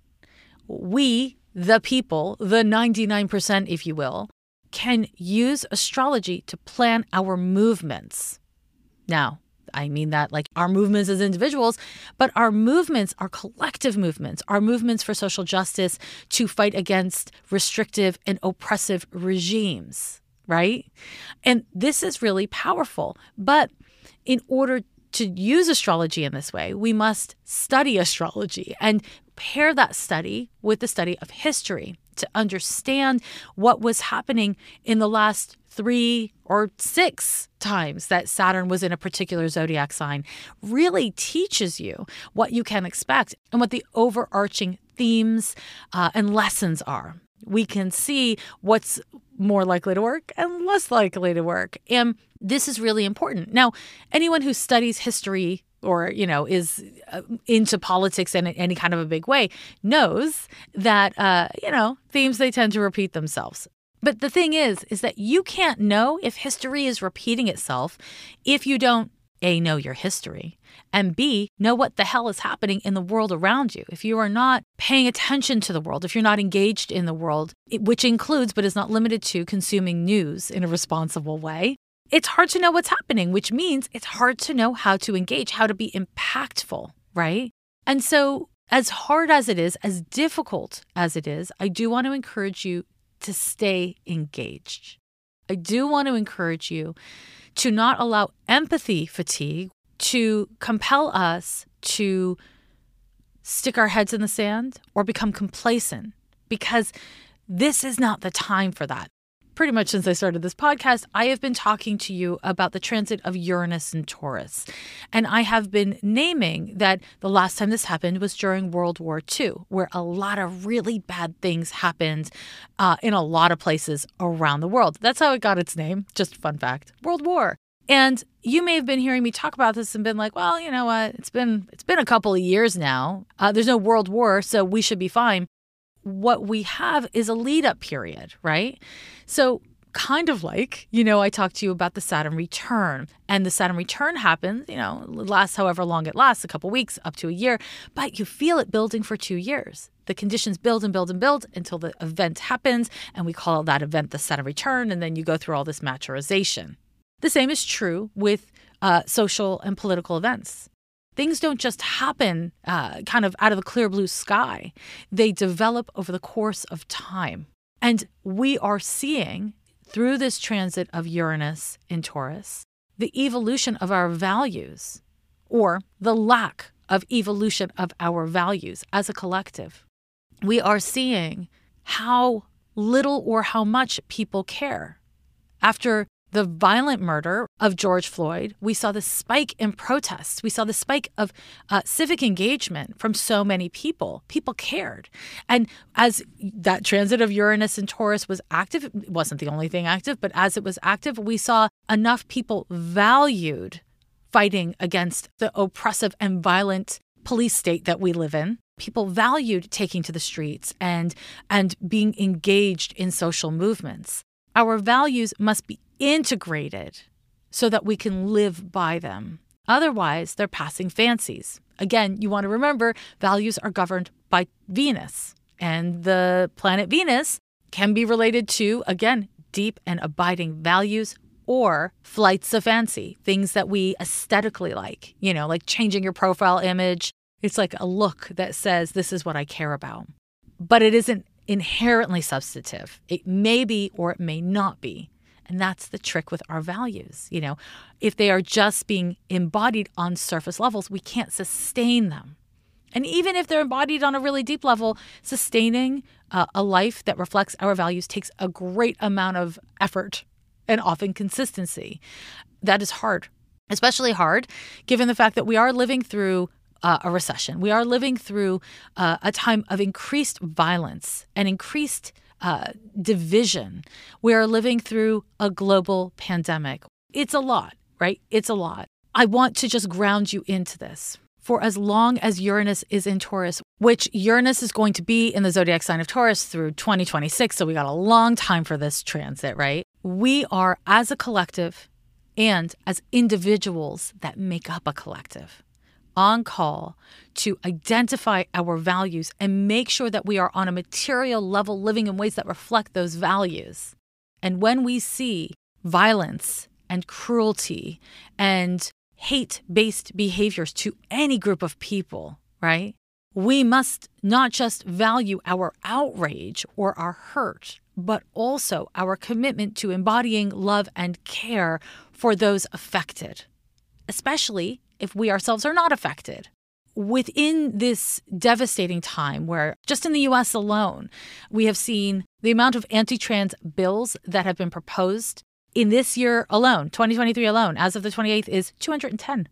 We, the people, the 99%, if you will, can use astrology to plan our movements. Now, I mean that like our movements as individuals, but our movements are collective movements, our movements for social justice, to fight against restrictive and oppressive regimes, right? And this is really powerful. But in order to use astrology in this way, we must study astrology and pair that study with the study of history to understand what was happening in the last 3 or 6 times that Saturn was in a particular zodiac sign. Really teaches you what you can expect and what the overarching themes and lessons are. We can see what's more likely to work and less likely to work. And this is really important. Now, anyone who studies history or, is into politics in any kind of a big way knows that, themes, they tend to repeat themselves. But the thing is that you can't know if history is repeating itself if you don't, A, know your history, and B, know what the hell is happening in the world around you. If you are not paying attention to the world, if you're not engaged in the world, which includes but is not limited to consuming news in a responsible way, it's hard to know what's happening, which means it's hard to know how to engage, how to be impactful, right? And so as hard as it is, as difficult as it is, I do want to encourage you to stay engaged. I do want to encourage you to not allow empathy fatigue to compel us to stick our heads in the sand or become complacent, because this is not the time for that. Pretty much since I started this podcast, I have been talking to you about the transit of Uranus and Taurus. And I have been naming that the last time this happened was during World War II, where a lot of really bad things happened in a lot of places around the world. That's how it got its name. Just a fun fact. World War. And you may have been hearing me talk about this and been like, well, you know what? It's been a couple of years now. There's no World War, so we should be fine. What we have is a lead-up period, right? So kind of like, I talked to you about the Saturn return. And the Saturn return happens, lasts however long it lasts, a couple weeks, up to a year. But you feel it building for 2 years. The conditions build and build and build until the event happens. And we call that event the Saturn return. And then you go through all this maturization. The same is true with social and political events. Things don't just happen kind of out of the clear blue sky. They develop over the course of time. And we are seeing, through this transit of Uranus in Taurus, the evolution of our values, or the lack of evolution of our values as a collective. We are seeing how little or how much people care. After the violent murder of George Floyd, we saw the spike in protests. We saw the spike of civic engagement from so many people. People cared. And as that transit of Uranus and Taurus was active, it wasn't the only thing active, but as it was active, we saw enough people valued fighting against the oppressive and violent police state that we live in. People valued taking to the streets and being engaged in social movements. Our values must be integrated so that we can live by them. Otherwise, they're passing fancies. Again, you want to remember values are governed by Venus, and the planet Venus can be related to, again, deep and abiding values or flights of fancy, things that we aesthetically like, like changing your profile image. It's like a look that says, this is what I care about. But it isn't inherently substantive. It may be or it may not be. And that's the trick with our values. If they are just being embodied on surface levels, we can't sustain them. And even if they're embodied on a really deep level, sustaining a life that reflects our values takes a great amount of effort and often consistency. That is hard, especially hard given the fact that we are living through a recession. We are living through a time of increased violence and increased division. We are living through a global pandemic. It's a lot, right? It's a lot. I want to just ground you into this. For as long as Uranus is in Taurus, which Uranus is going to be in the zodiac sign of Taurus through 2026, so we got a long time for this transit, right? We are, as a collective and as individuals that make up a collective, on call to identify our values and make sure that we are on a material level living in ways that reflect those values. And when we see violence and cruelty and hate-based behaviors to any group of people, right? We must not just value our outrage or our hurt, but also our commitment to embodying love and care for those affected, especially if we ourselves are not affected. Within this devastating time where just in the US alone, we have seen the amount of anti-trans bills that have been proposed in this year alone, 2023 alone, as of the 28th, is 210.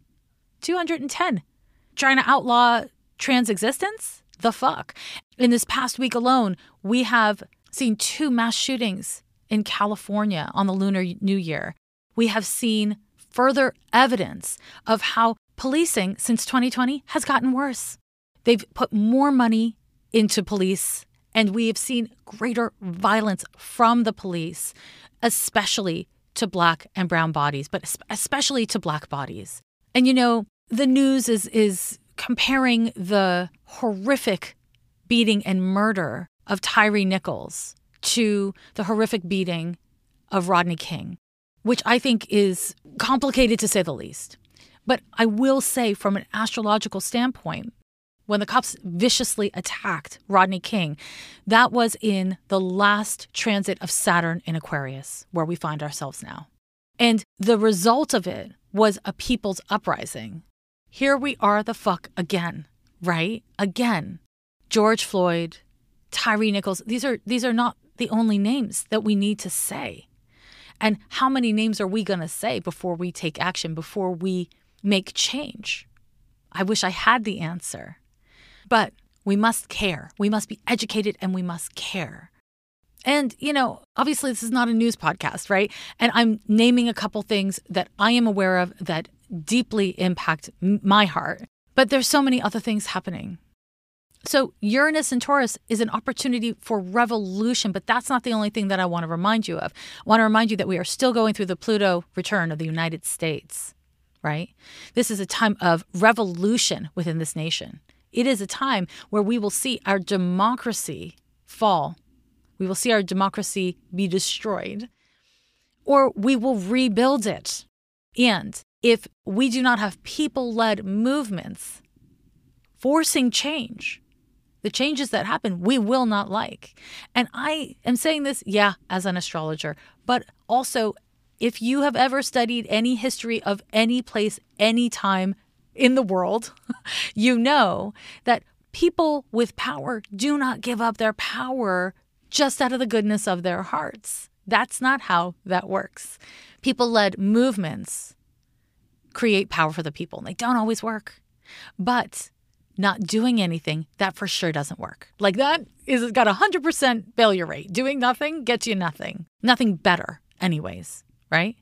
210. Trying to outlaw trans existence? The fuck? In this past week alone, we have seen 2 mass shootings in California on the Lunar New Year. We have seen further evidence of how policing since 2020 has gotten worse. They've put more money into police, and we have seen greater violence from the police, especially to Black and brown bodies, but especially to Black bodies. And the news is comparing the horrific beating and murder of Tyre Nichols to the horrific beating of Rodney King, which I think is complicated to say the least. But I will say from an astrological standpoint, when the cops viciously attacked Rodney King, that was in the last transit of Saturn in Aquarius, where we find ourselves now. And the result of it was a people's uprising. Here we are the fuck again, right? Again. George Floyd, Tyre Nichols, these are not the only names that we need to say. And how many names are we going to say before we take action, before we make change? I wish I had the answer. But we must care. We must be educated and we must care. And, obviously this is not a news podcast, right? And I'm naming a couple things that I am aware of that deeply impact my heart. But there's so many other things happening. So Uranus in Taurus is an opportunity for revolution, but that's not the only thing that I want to remind you of. I want to remind you that we are still going through the Pluto return of the United States, right? This is a time of revolution within this nation. It is a time where we will see our democracy fall. We will see our democracy be destroyed, or we will rebuild it. And if we do not have people-led movements forcing change, the changes that happen, we will not like. And I am saying this, as an astrologer, but also if you have ever studied any history of any place, any time in the world, you know that people with power do not give up their power just out of the goodness of their hearts. That's not how that works. People-led movements create power for the people, and they don't always work. But not doing anything, that for sure doesn't work. Like that is got a 100% failure rate. Doing nothing gets you nothing. Nothing better anyways, right?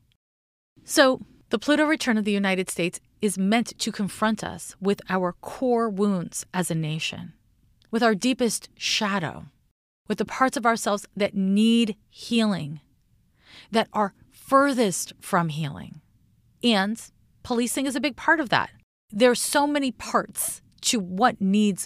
So the Pluto return of the United States is meant to confront us with our core wounds as a nation, with our deepest shadow, with the parts of ourselves that need healing. that are furthest from healing. And policing is a big part of that. There's so many parts to what needs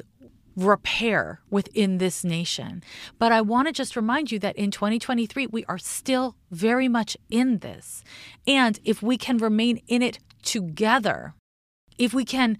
repair within this nation. But I want to just remind you that in 2023, we are still very much in this. And if we can remain in it together, if we can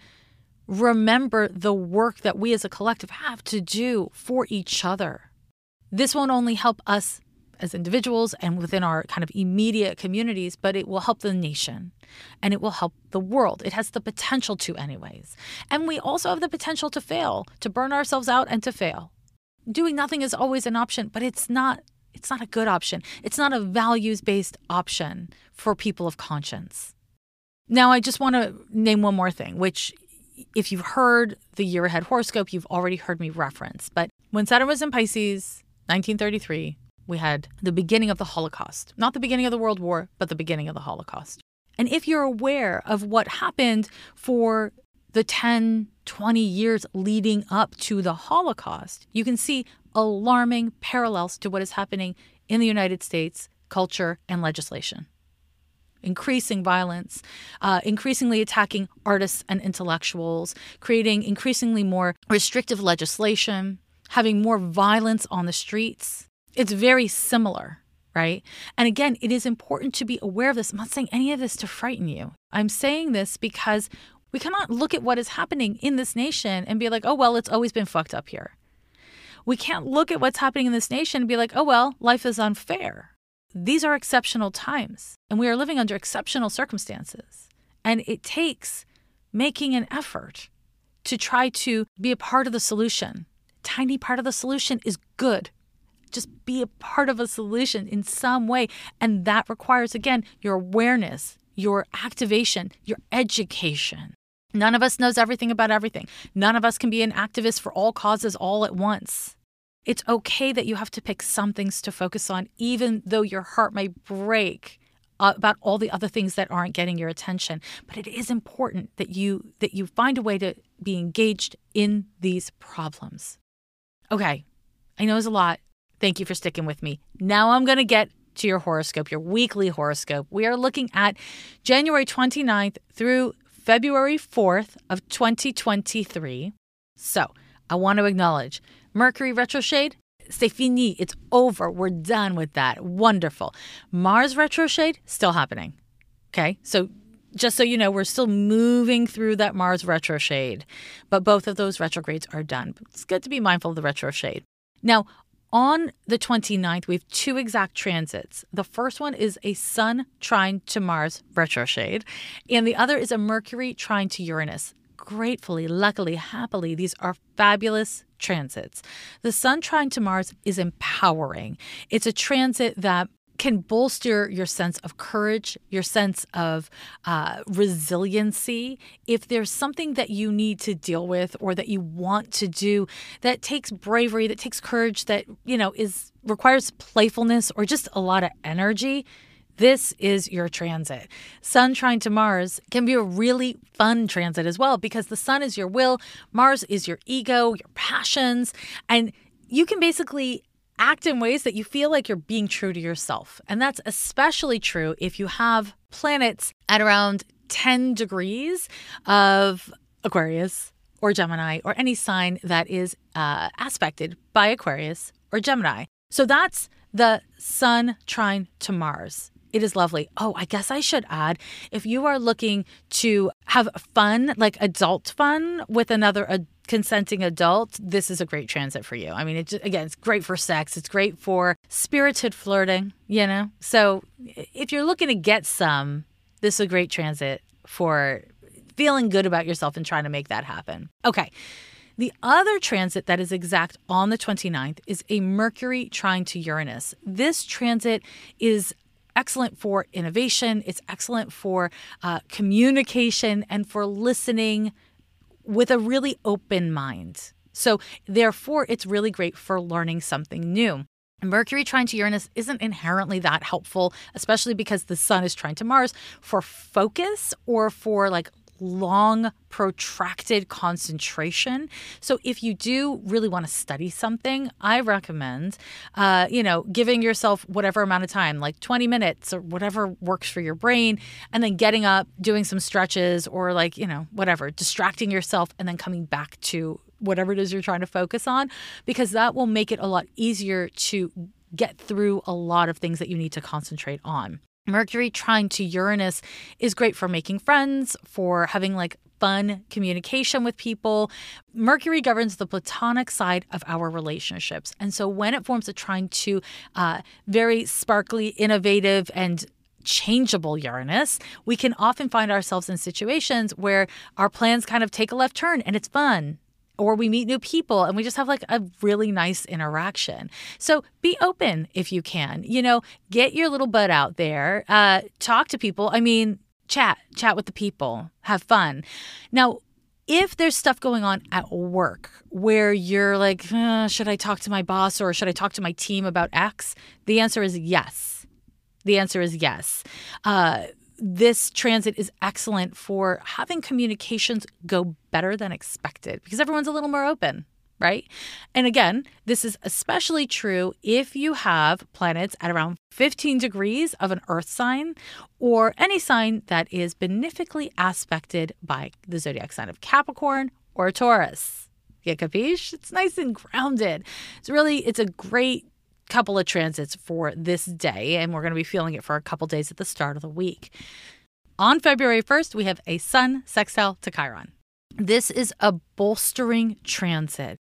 remember the work that we as a collective have to do for each other, this won't only help us as individuals and within our kind of immediate communities, but it will help the nation and it will help the world. It has the potential to anyways. And we also have the potential to fail, to burn ourselves out and to fail. Doing nothing is always an option, but it's not a good option. It's not a values-based option for people of conscience. Now, I just want to name one more thing, which if you've heard the year ahead horoscope, you've already heard me reference. But when Saturn was in Pisces, 1933, we had the beginning of the Holocaust. Not the beginning of the World War, but the beginning of the Holocaust. And if you're aware of what happened for the 10, 20 years leading up to the Holocaust, you can see alarming parallels to what is happening in the United States culture and legislation. Increasing violence, increasingly attacking artists and intellectuals, creating increasingly more restrictive legislation, having more violence on the streets. It's very similar, right? And again, it is important to be aware of this. I'm not saying any of this to frighten you. I'm saying this because we cannot look at what is happening in this nation and be like, oh, well, it's always been fucked up here. We can't look at what's happening in this nation and be like, oh, well, life is unfair. These are exceptional times, and we are living under exceptional circumstances. And it takes making an effort to try to be a part of the solution. Tiny part of the solution is good. Just be a part of a solution in some way. And that requires, again, your awareness, your activation, your education. None of us knows everything about everything. None of us can be an activist for all causes all at once. It's okay that you have to pick some things to focus on, even though your heart may break about all the other things that aren't getting your attention. But it is important that you find a way to be engaged in these problems. Okay, I know it's a lot. Thank you for sticking with me. Now I'm going to get to your horoscope, your weekly horoscope. We are looking at January 29th through February 4th of 2023. So I want to acknowledge Mercury retrograde, c'est fini. It's over. We're done with that. Wonderful. Mars retrograde, still happening. Okay, so just so you know, we're still moving through that Mars retrograde, but both of those retrogrades are done. It's good to be mindful of the retrograde. Now, on the 29th, we have two exact transits. The first one is a Sun trine to Mars retrograde, and the other is a Mercury trine to Uranus. Gratefully, luckily, happily, these are fabulous transits. The Sun trine to Mars is empowering. It's a transit that can bolster your sense of courage, your sense of resiliency. If there's something that you need to deal with or that you want to do that takes bravery, that takes courage, that, requires playfulness or just a lot of energy, this is your transit. Sun trine to Mars can be a really fun transit as well because the Sun is your will, Mars is your ego, your passions, and you can basically act in ways that you feel like you're being true to yourself. And that's especially true if you have planets at around 10 degrees of Aquarius or Gemini or any sign that is aspected by Aquarius or Gemini. So that's the Sun trine to Mars. It is lovely. Oh, I guess I should add, if you are looking to have fun, like adult fun with another consenting adult, this is a great transit for you. I mean, it's great for sex. It's great for spirited flirting, So if you're looking to get some, this is a great transit for feeling good about yourself and trying to make that happen. Okay. The other transit that is exact on the 29th is a Mercury trine to Uranus. This transit is excellent for innovation. It's excellent for communication and for listening with a really open mind. So therefore, it's really great for learning something new. Mercury trine to Uranus isn't inherently that helpful, especially because the Sun is trine to Mars for focus or for like long, protracted concentration. So if you do really want to study something, I recommend, giving yourself whatever amount of time, like 20 minutes or whatever works for your brain, and then getting up, doing some stretches or whatever, distracting yourself and then coming back to whatever it is you're trying to focus on, because that will make it a lot easier to get through a lot of things that you need to concentrate on. Mercury trine to Uranus is great for making friends, for having fun communication with people. Mercury governs the platonic side of our relationships. And so when it forms a trine to very sparkly, innovative, and changeable Uranus, we can often find ourselves in situations where our plans kind of take a left turn and it's fun. Or we meet new people and we just have a really nice interaction. So be open if you can. Get your little butt out there. Talk to people. Chat with the people. Have fun. Now, if there's stuff going on at work where you're should I talk to my boss or should I talk to my team about X? The answer is yes. This transit is excellent for having communications go better than expected because everyone's a little more open, right? And again, this is especially true if you have planets at around 15 degrees of an earth sign or any sign that is benefically aspected by the zodiac sign of Capricorn or Taurus. You capiche? It's nice and grounded. It's a great couple of transits for this day, and we're going to be feeling it for a couple days at the start of the week. On February 1st, we have a Sun sextile to Chiron. This is a bolstering transit.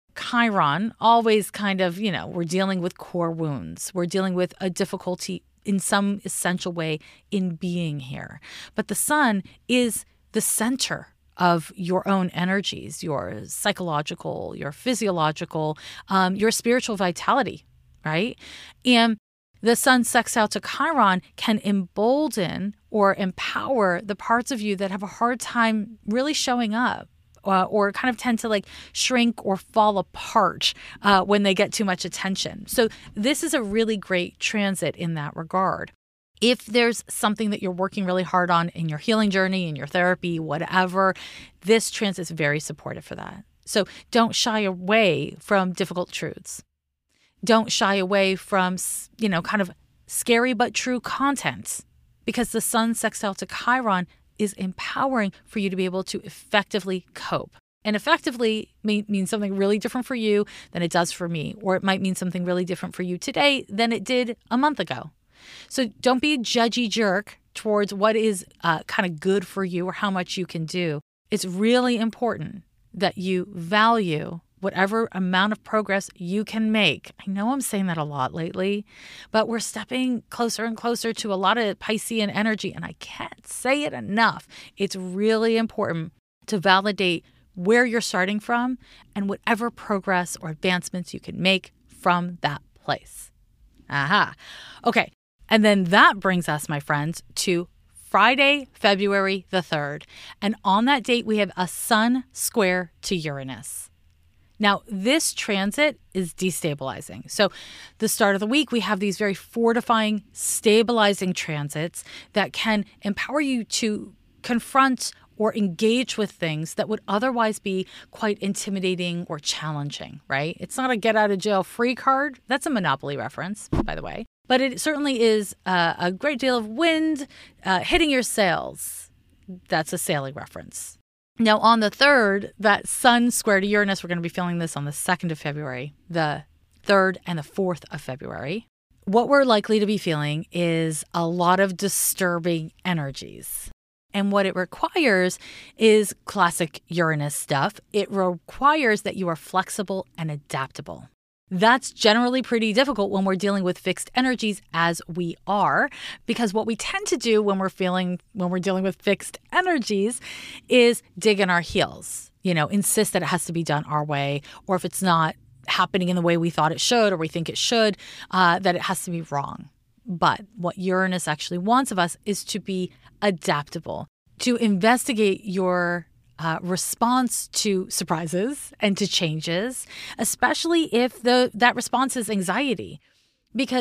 Chiron always we're dealing with core wounds. We're dealing with a difficulty in some essential way in being here. But the Sun is the center of your own energies, your psychological, your physiological, your spiritual vitality. Right? And the Sun sextile to Chiron can embolden or empower the parts of you that have a hard time really showing up or kind of tend to shrink or fall apart when they get too much attention. So this is a really great transit in that regard. If there's something that you're working really hard on in your healing journey, in your therapy, whatever, this transit is very supportive for that. So don't shy away from difficult truths. Don't shy away from, kind of scary but true content, because the Sun sextile to Chiron is empowering for you to be able to effectively cope. And effectively means something really different for you than it does for me, or it might mean something really different for you today than it did a month ago. So don't be a judgy jerk towards what is kind of good for you or how much you can do. It's really important that you value whatever amount of progress you can make. I know I'm saying that a lot lately, but we're stepping closer and closer to a lot of Piscean energy, and I can't say it enough. It's really important to validate where you're starting from and whatever progress or advancements you can make from that place. Aha. Okay. And then that brings us, my friends, to Friday, February the 3rd. And on that date, we have a Sun square to Uranus. Now, this transit is destabilizing. So the start of the week, we have these very fortifying, stabilizing transits that can empower you to confront or engage with things that would otherwise be quite intimidating or challenging, right? It's not a get out of jail free card. That's a Monopoly reference, by the way. But it certainly is a great deal of wind hitting your sails. That's a sailing reference. Now, on the 3rd, that Sun square to Uranus, we're going to be feeling this on the 2nd of February, the 3rd and the 4th of February. What we're likely to be feeling is a lot of disturbing energies. And what it requires is classic Uranus stuff. It requires that you are flexible and adaptable. That's generally pretty difficult when we're dealing with fixed energies as we are, because what we tend to do when we're dealing with fixed energies is dig in our heels, insist that it has to be done our way, or if it's not happening in the way we thought it should or we think it should, that it has to be wrong. But what Uranus actually wants of us is to be adaptable, to investigate your response to surprises and to changes, especially if that response is anxiety. Because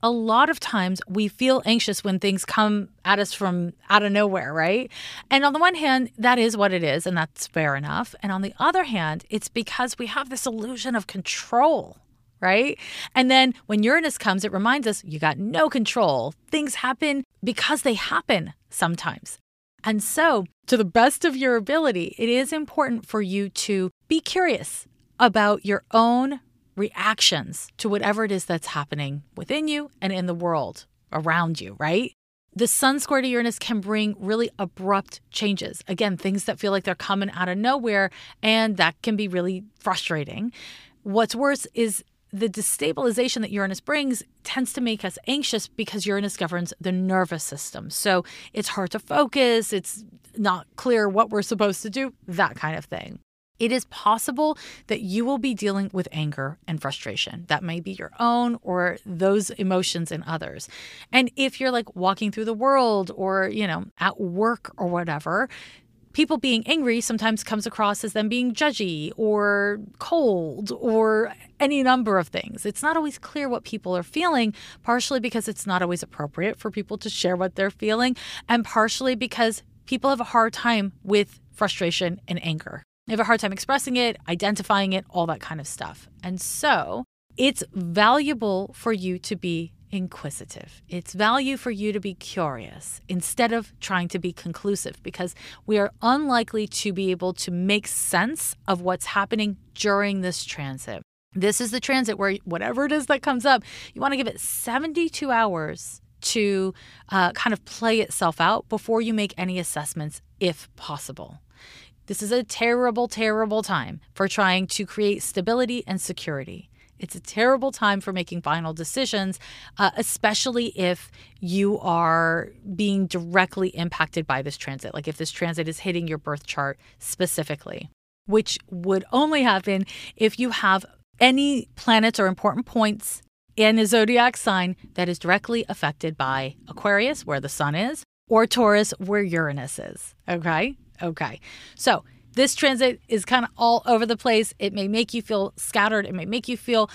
a lot of times we feel anxious when things come at us from out of nowhere, right? And on the one hand, that is what it is, and that's fair enough. And on the other hand, it's because we have this illusion of control, right? And then when Uranus comes, it reminds us you got no control. Things happen because they happen sometimes. And so, to the best of your ability, it is important for you to be curious about your own reactions to whatever it is that's happening within you and in the world around you, right? The Sun square to Uranus can bring really abrupt changes. Again, things that feel like they're coming out of nowhere, and that can be really frustrating. What's worse is the destabilization that Uranus brings tends to make us anxious because Uranus governs the nervous system. So it's hard to focus. It's not clear what we're supposed to do, that kind of thing. It is possible that you will be dealing with anger and frustration. That may be your own or those emotions in others. And if you're like walking through the world or, at work or whatever, people being angry sometimes comes across as them being judgy or cold or any number of things. It's not always clear what people are feeling, partially because it's not always appropriate for people to share what they're feeling, and partially because people have a hard time with frustration and anger. They have a hard time expressing it, identifying it, all that kind of stuff. And so it's valuable for you to be inquisitive. It's value for you to be curious instead of trying to be conclusive, because we are unlikely to be able to make sense of what's happening during this transit. This is the transit where whatever it is that comes up, you want to give it 72 hours to kind of play itself out before you make any assessments, if possible. This is a terrible, terrible time for trying to create stability and security. It's a terrible time for making final decisions, especially if you are being directly impacted by this transit, like if this transit is hitting your birth chart specifically, which would only happen if you have any planets or important points in a zodiac sign that is directly affected by Aquarius, where the sun is, or Taurus, where Uranus is. Okay. So this transit is kind of all over the place. It may make you feel scattered. It may make you feel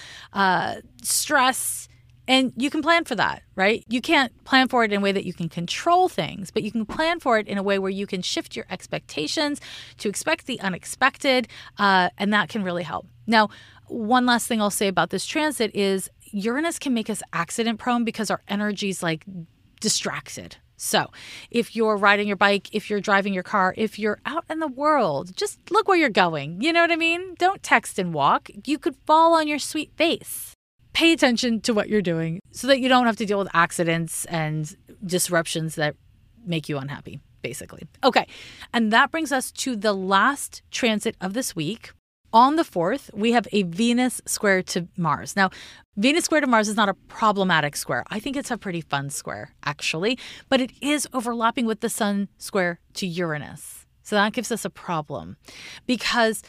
stressed. And you can plan for that, right? You can't plan for it in a way that you can control things, but you can plan for it in a way where you can shift your expectations to expect the unexpected, and that can really help. Now, one last thing I'll say about this transit is Uranus can make us accident prone because our energy's like distracted. So if you're riding your bike, if you're driving your car, if you're out in the world, just look where you're going. You know what I mean? Don't text and walk. You could fall on your sweet face. Pay attention to what you're doing so that you don't have to deal with accidents and disruptions that make you unhappy, basically. Okay. And that brings us to the last transit of this week. On the 4th, we have a Venus square to Mars. Now, Venus square to Mars is not a problematic square. I think it's a pretty fun square, actually, but it is overlapping with the Sun square to Uranus. So that gives us a problem because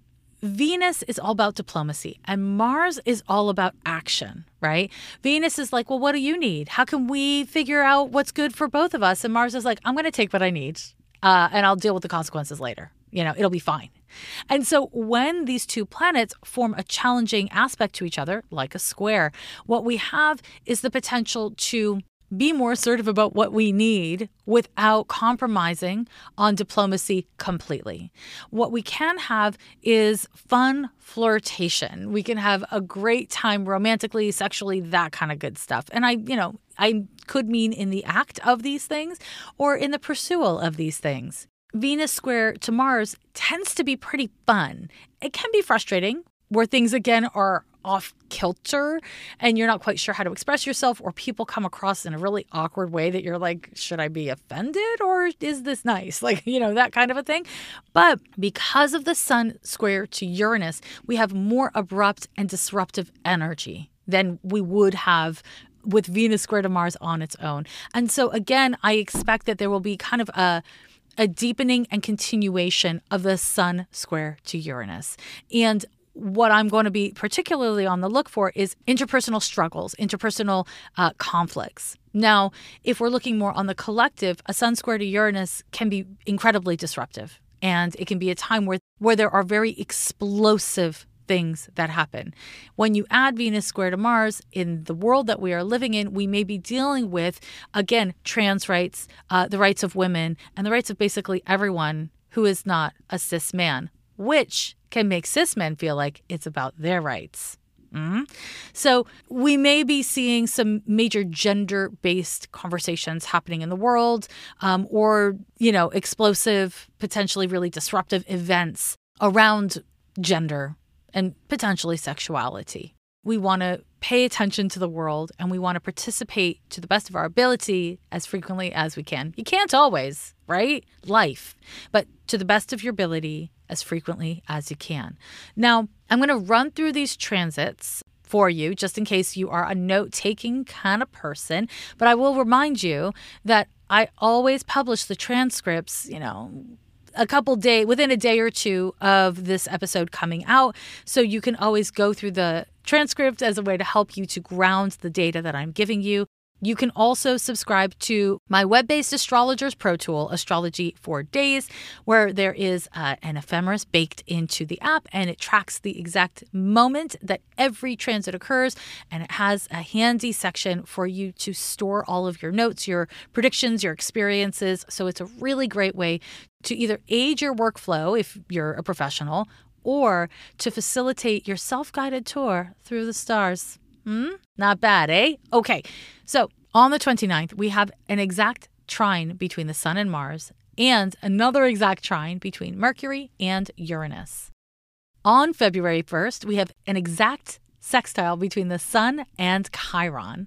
Venus is all about diplomacy and Mars is all about action, right? Venus is like, well, what do you need? How can we figure out what's good for both of us? And Mars is like, I'm going to take what I need and I'll deal with the consequences later. It'll be fine. And so when these two planets form a challenging aspect to each other, like a square, what we have is the potential to be more assertive about what we need without compromising on diplomacy completely. What we can have is fun flirtation. We can have a great time romantically, sexually, that kind of good stuff. And I could mean in the act of these things or in the pursuit of these things. Venus square to Mars tends to be pretty fun. It can be frustrating where things, again, are off kilter and you're not quite sure how to express yourself, or people come across in a really awkward way that you're like, should I be offended or is this nice? That kind of a thing. But because of the Sun square to Uranus, we have more abrupt and disruptive energy than we would have with Venus square to Mars on its own. And so, again, I expect that there will be kind of a deepening and continuation of the Sun square to Uranus. And what I'm going to be particularly on the look for is interpersonal struggles, interpersonal conflicts. Now, if we're looking more on the collective, a Sun square to Uranus can be incredibly disruptive. And it can be a time where there are very explosive things that happen. When you add Venus square to Mars in the world that we are living in, we may be dealing with, again, trans rights, the rights of women, and the rights of basically everyone who is not a cis man, which can make cis men feel like it's about their rights. So we may be seeing some major gender-based conversations happening in the world, or, explosive, potentially really disruptive events around gender and potentially sexuality. We want to pay attention to the world, and we want to participate to the best of our ability as frequently as we can. You can't always, right? Life. But to the best of your ability, as frequently as you can. Now, I'm going to run through these transits for you, just in case you are a note-taking kind of person. But I will remind you that I always publish the transcripts, within a day or two of this episode coming out. So you can always go through the transcript as a way to help you to ground the data that I'm giving you. You can also subscribe to my web-based astrologer's pro tool, Astrology for Days, where there is an ephemeris baked into the app, and it tracks the exact moment that every transit occurs, and it has a handy section for you to store all of your notes, your predictions, your experiences. So it's a really great way to either aid your workflow if you're a professional, or to facilitate your self-guided tour through the stars. Not bad, eh? Okay, so on the 29th, we have an exact trine between the Sun and Mars, and another exact trine between Mercury and Uranus. On February 1st, we have an exact sextile between the Sun and Chiron.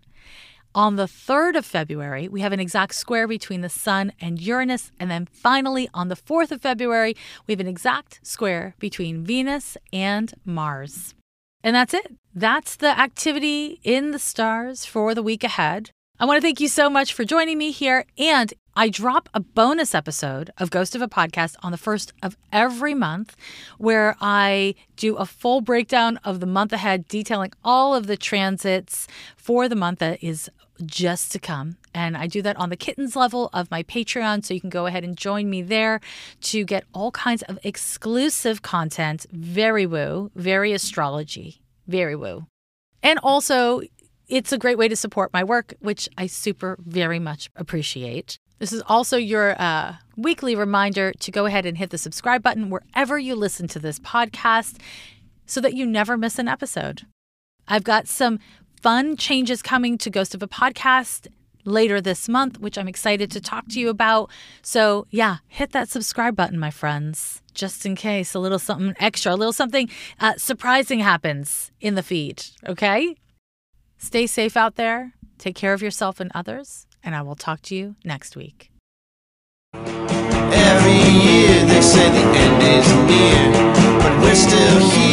On the 3rd of February, we have an exact square between the Sun and Uranus. And then finally, on the 4th of February, we have an exact square between Venus and Mars. And that's it. That's the activity in the stars for the week ahead. I want to thank you so much for joining me here. And I drop a bonus episode of Ghost of a Podcast on the 1st of every month, where I do a full breakdown of the month ahead, detailing all of the transits for the month that is just to come. And I do that on the kittens level of my Patreon. So you can go ahead and join me there to get all kinds of exclusive content. Very woo, very astrology, very woo. And also, it's a great way to support my work, which I super very much appreciate. This is also your weekly reminder to go ahead and hit the subscribe button wherever you listen to this podcast so that you never miss an episode. I've got some fun changes coming to Ghost of a Podcast later this month, which I'm excited to talk to you about. So yeah, hit that subscribe button, my friends, just in case a little something extra, a little something surprising happens in the feed, okay? Stay safe out there. Take care of yourself and others, and I will talk to you next week. Every year they say the end is near, but we're still here.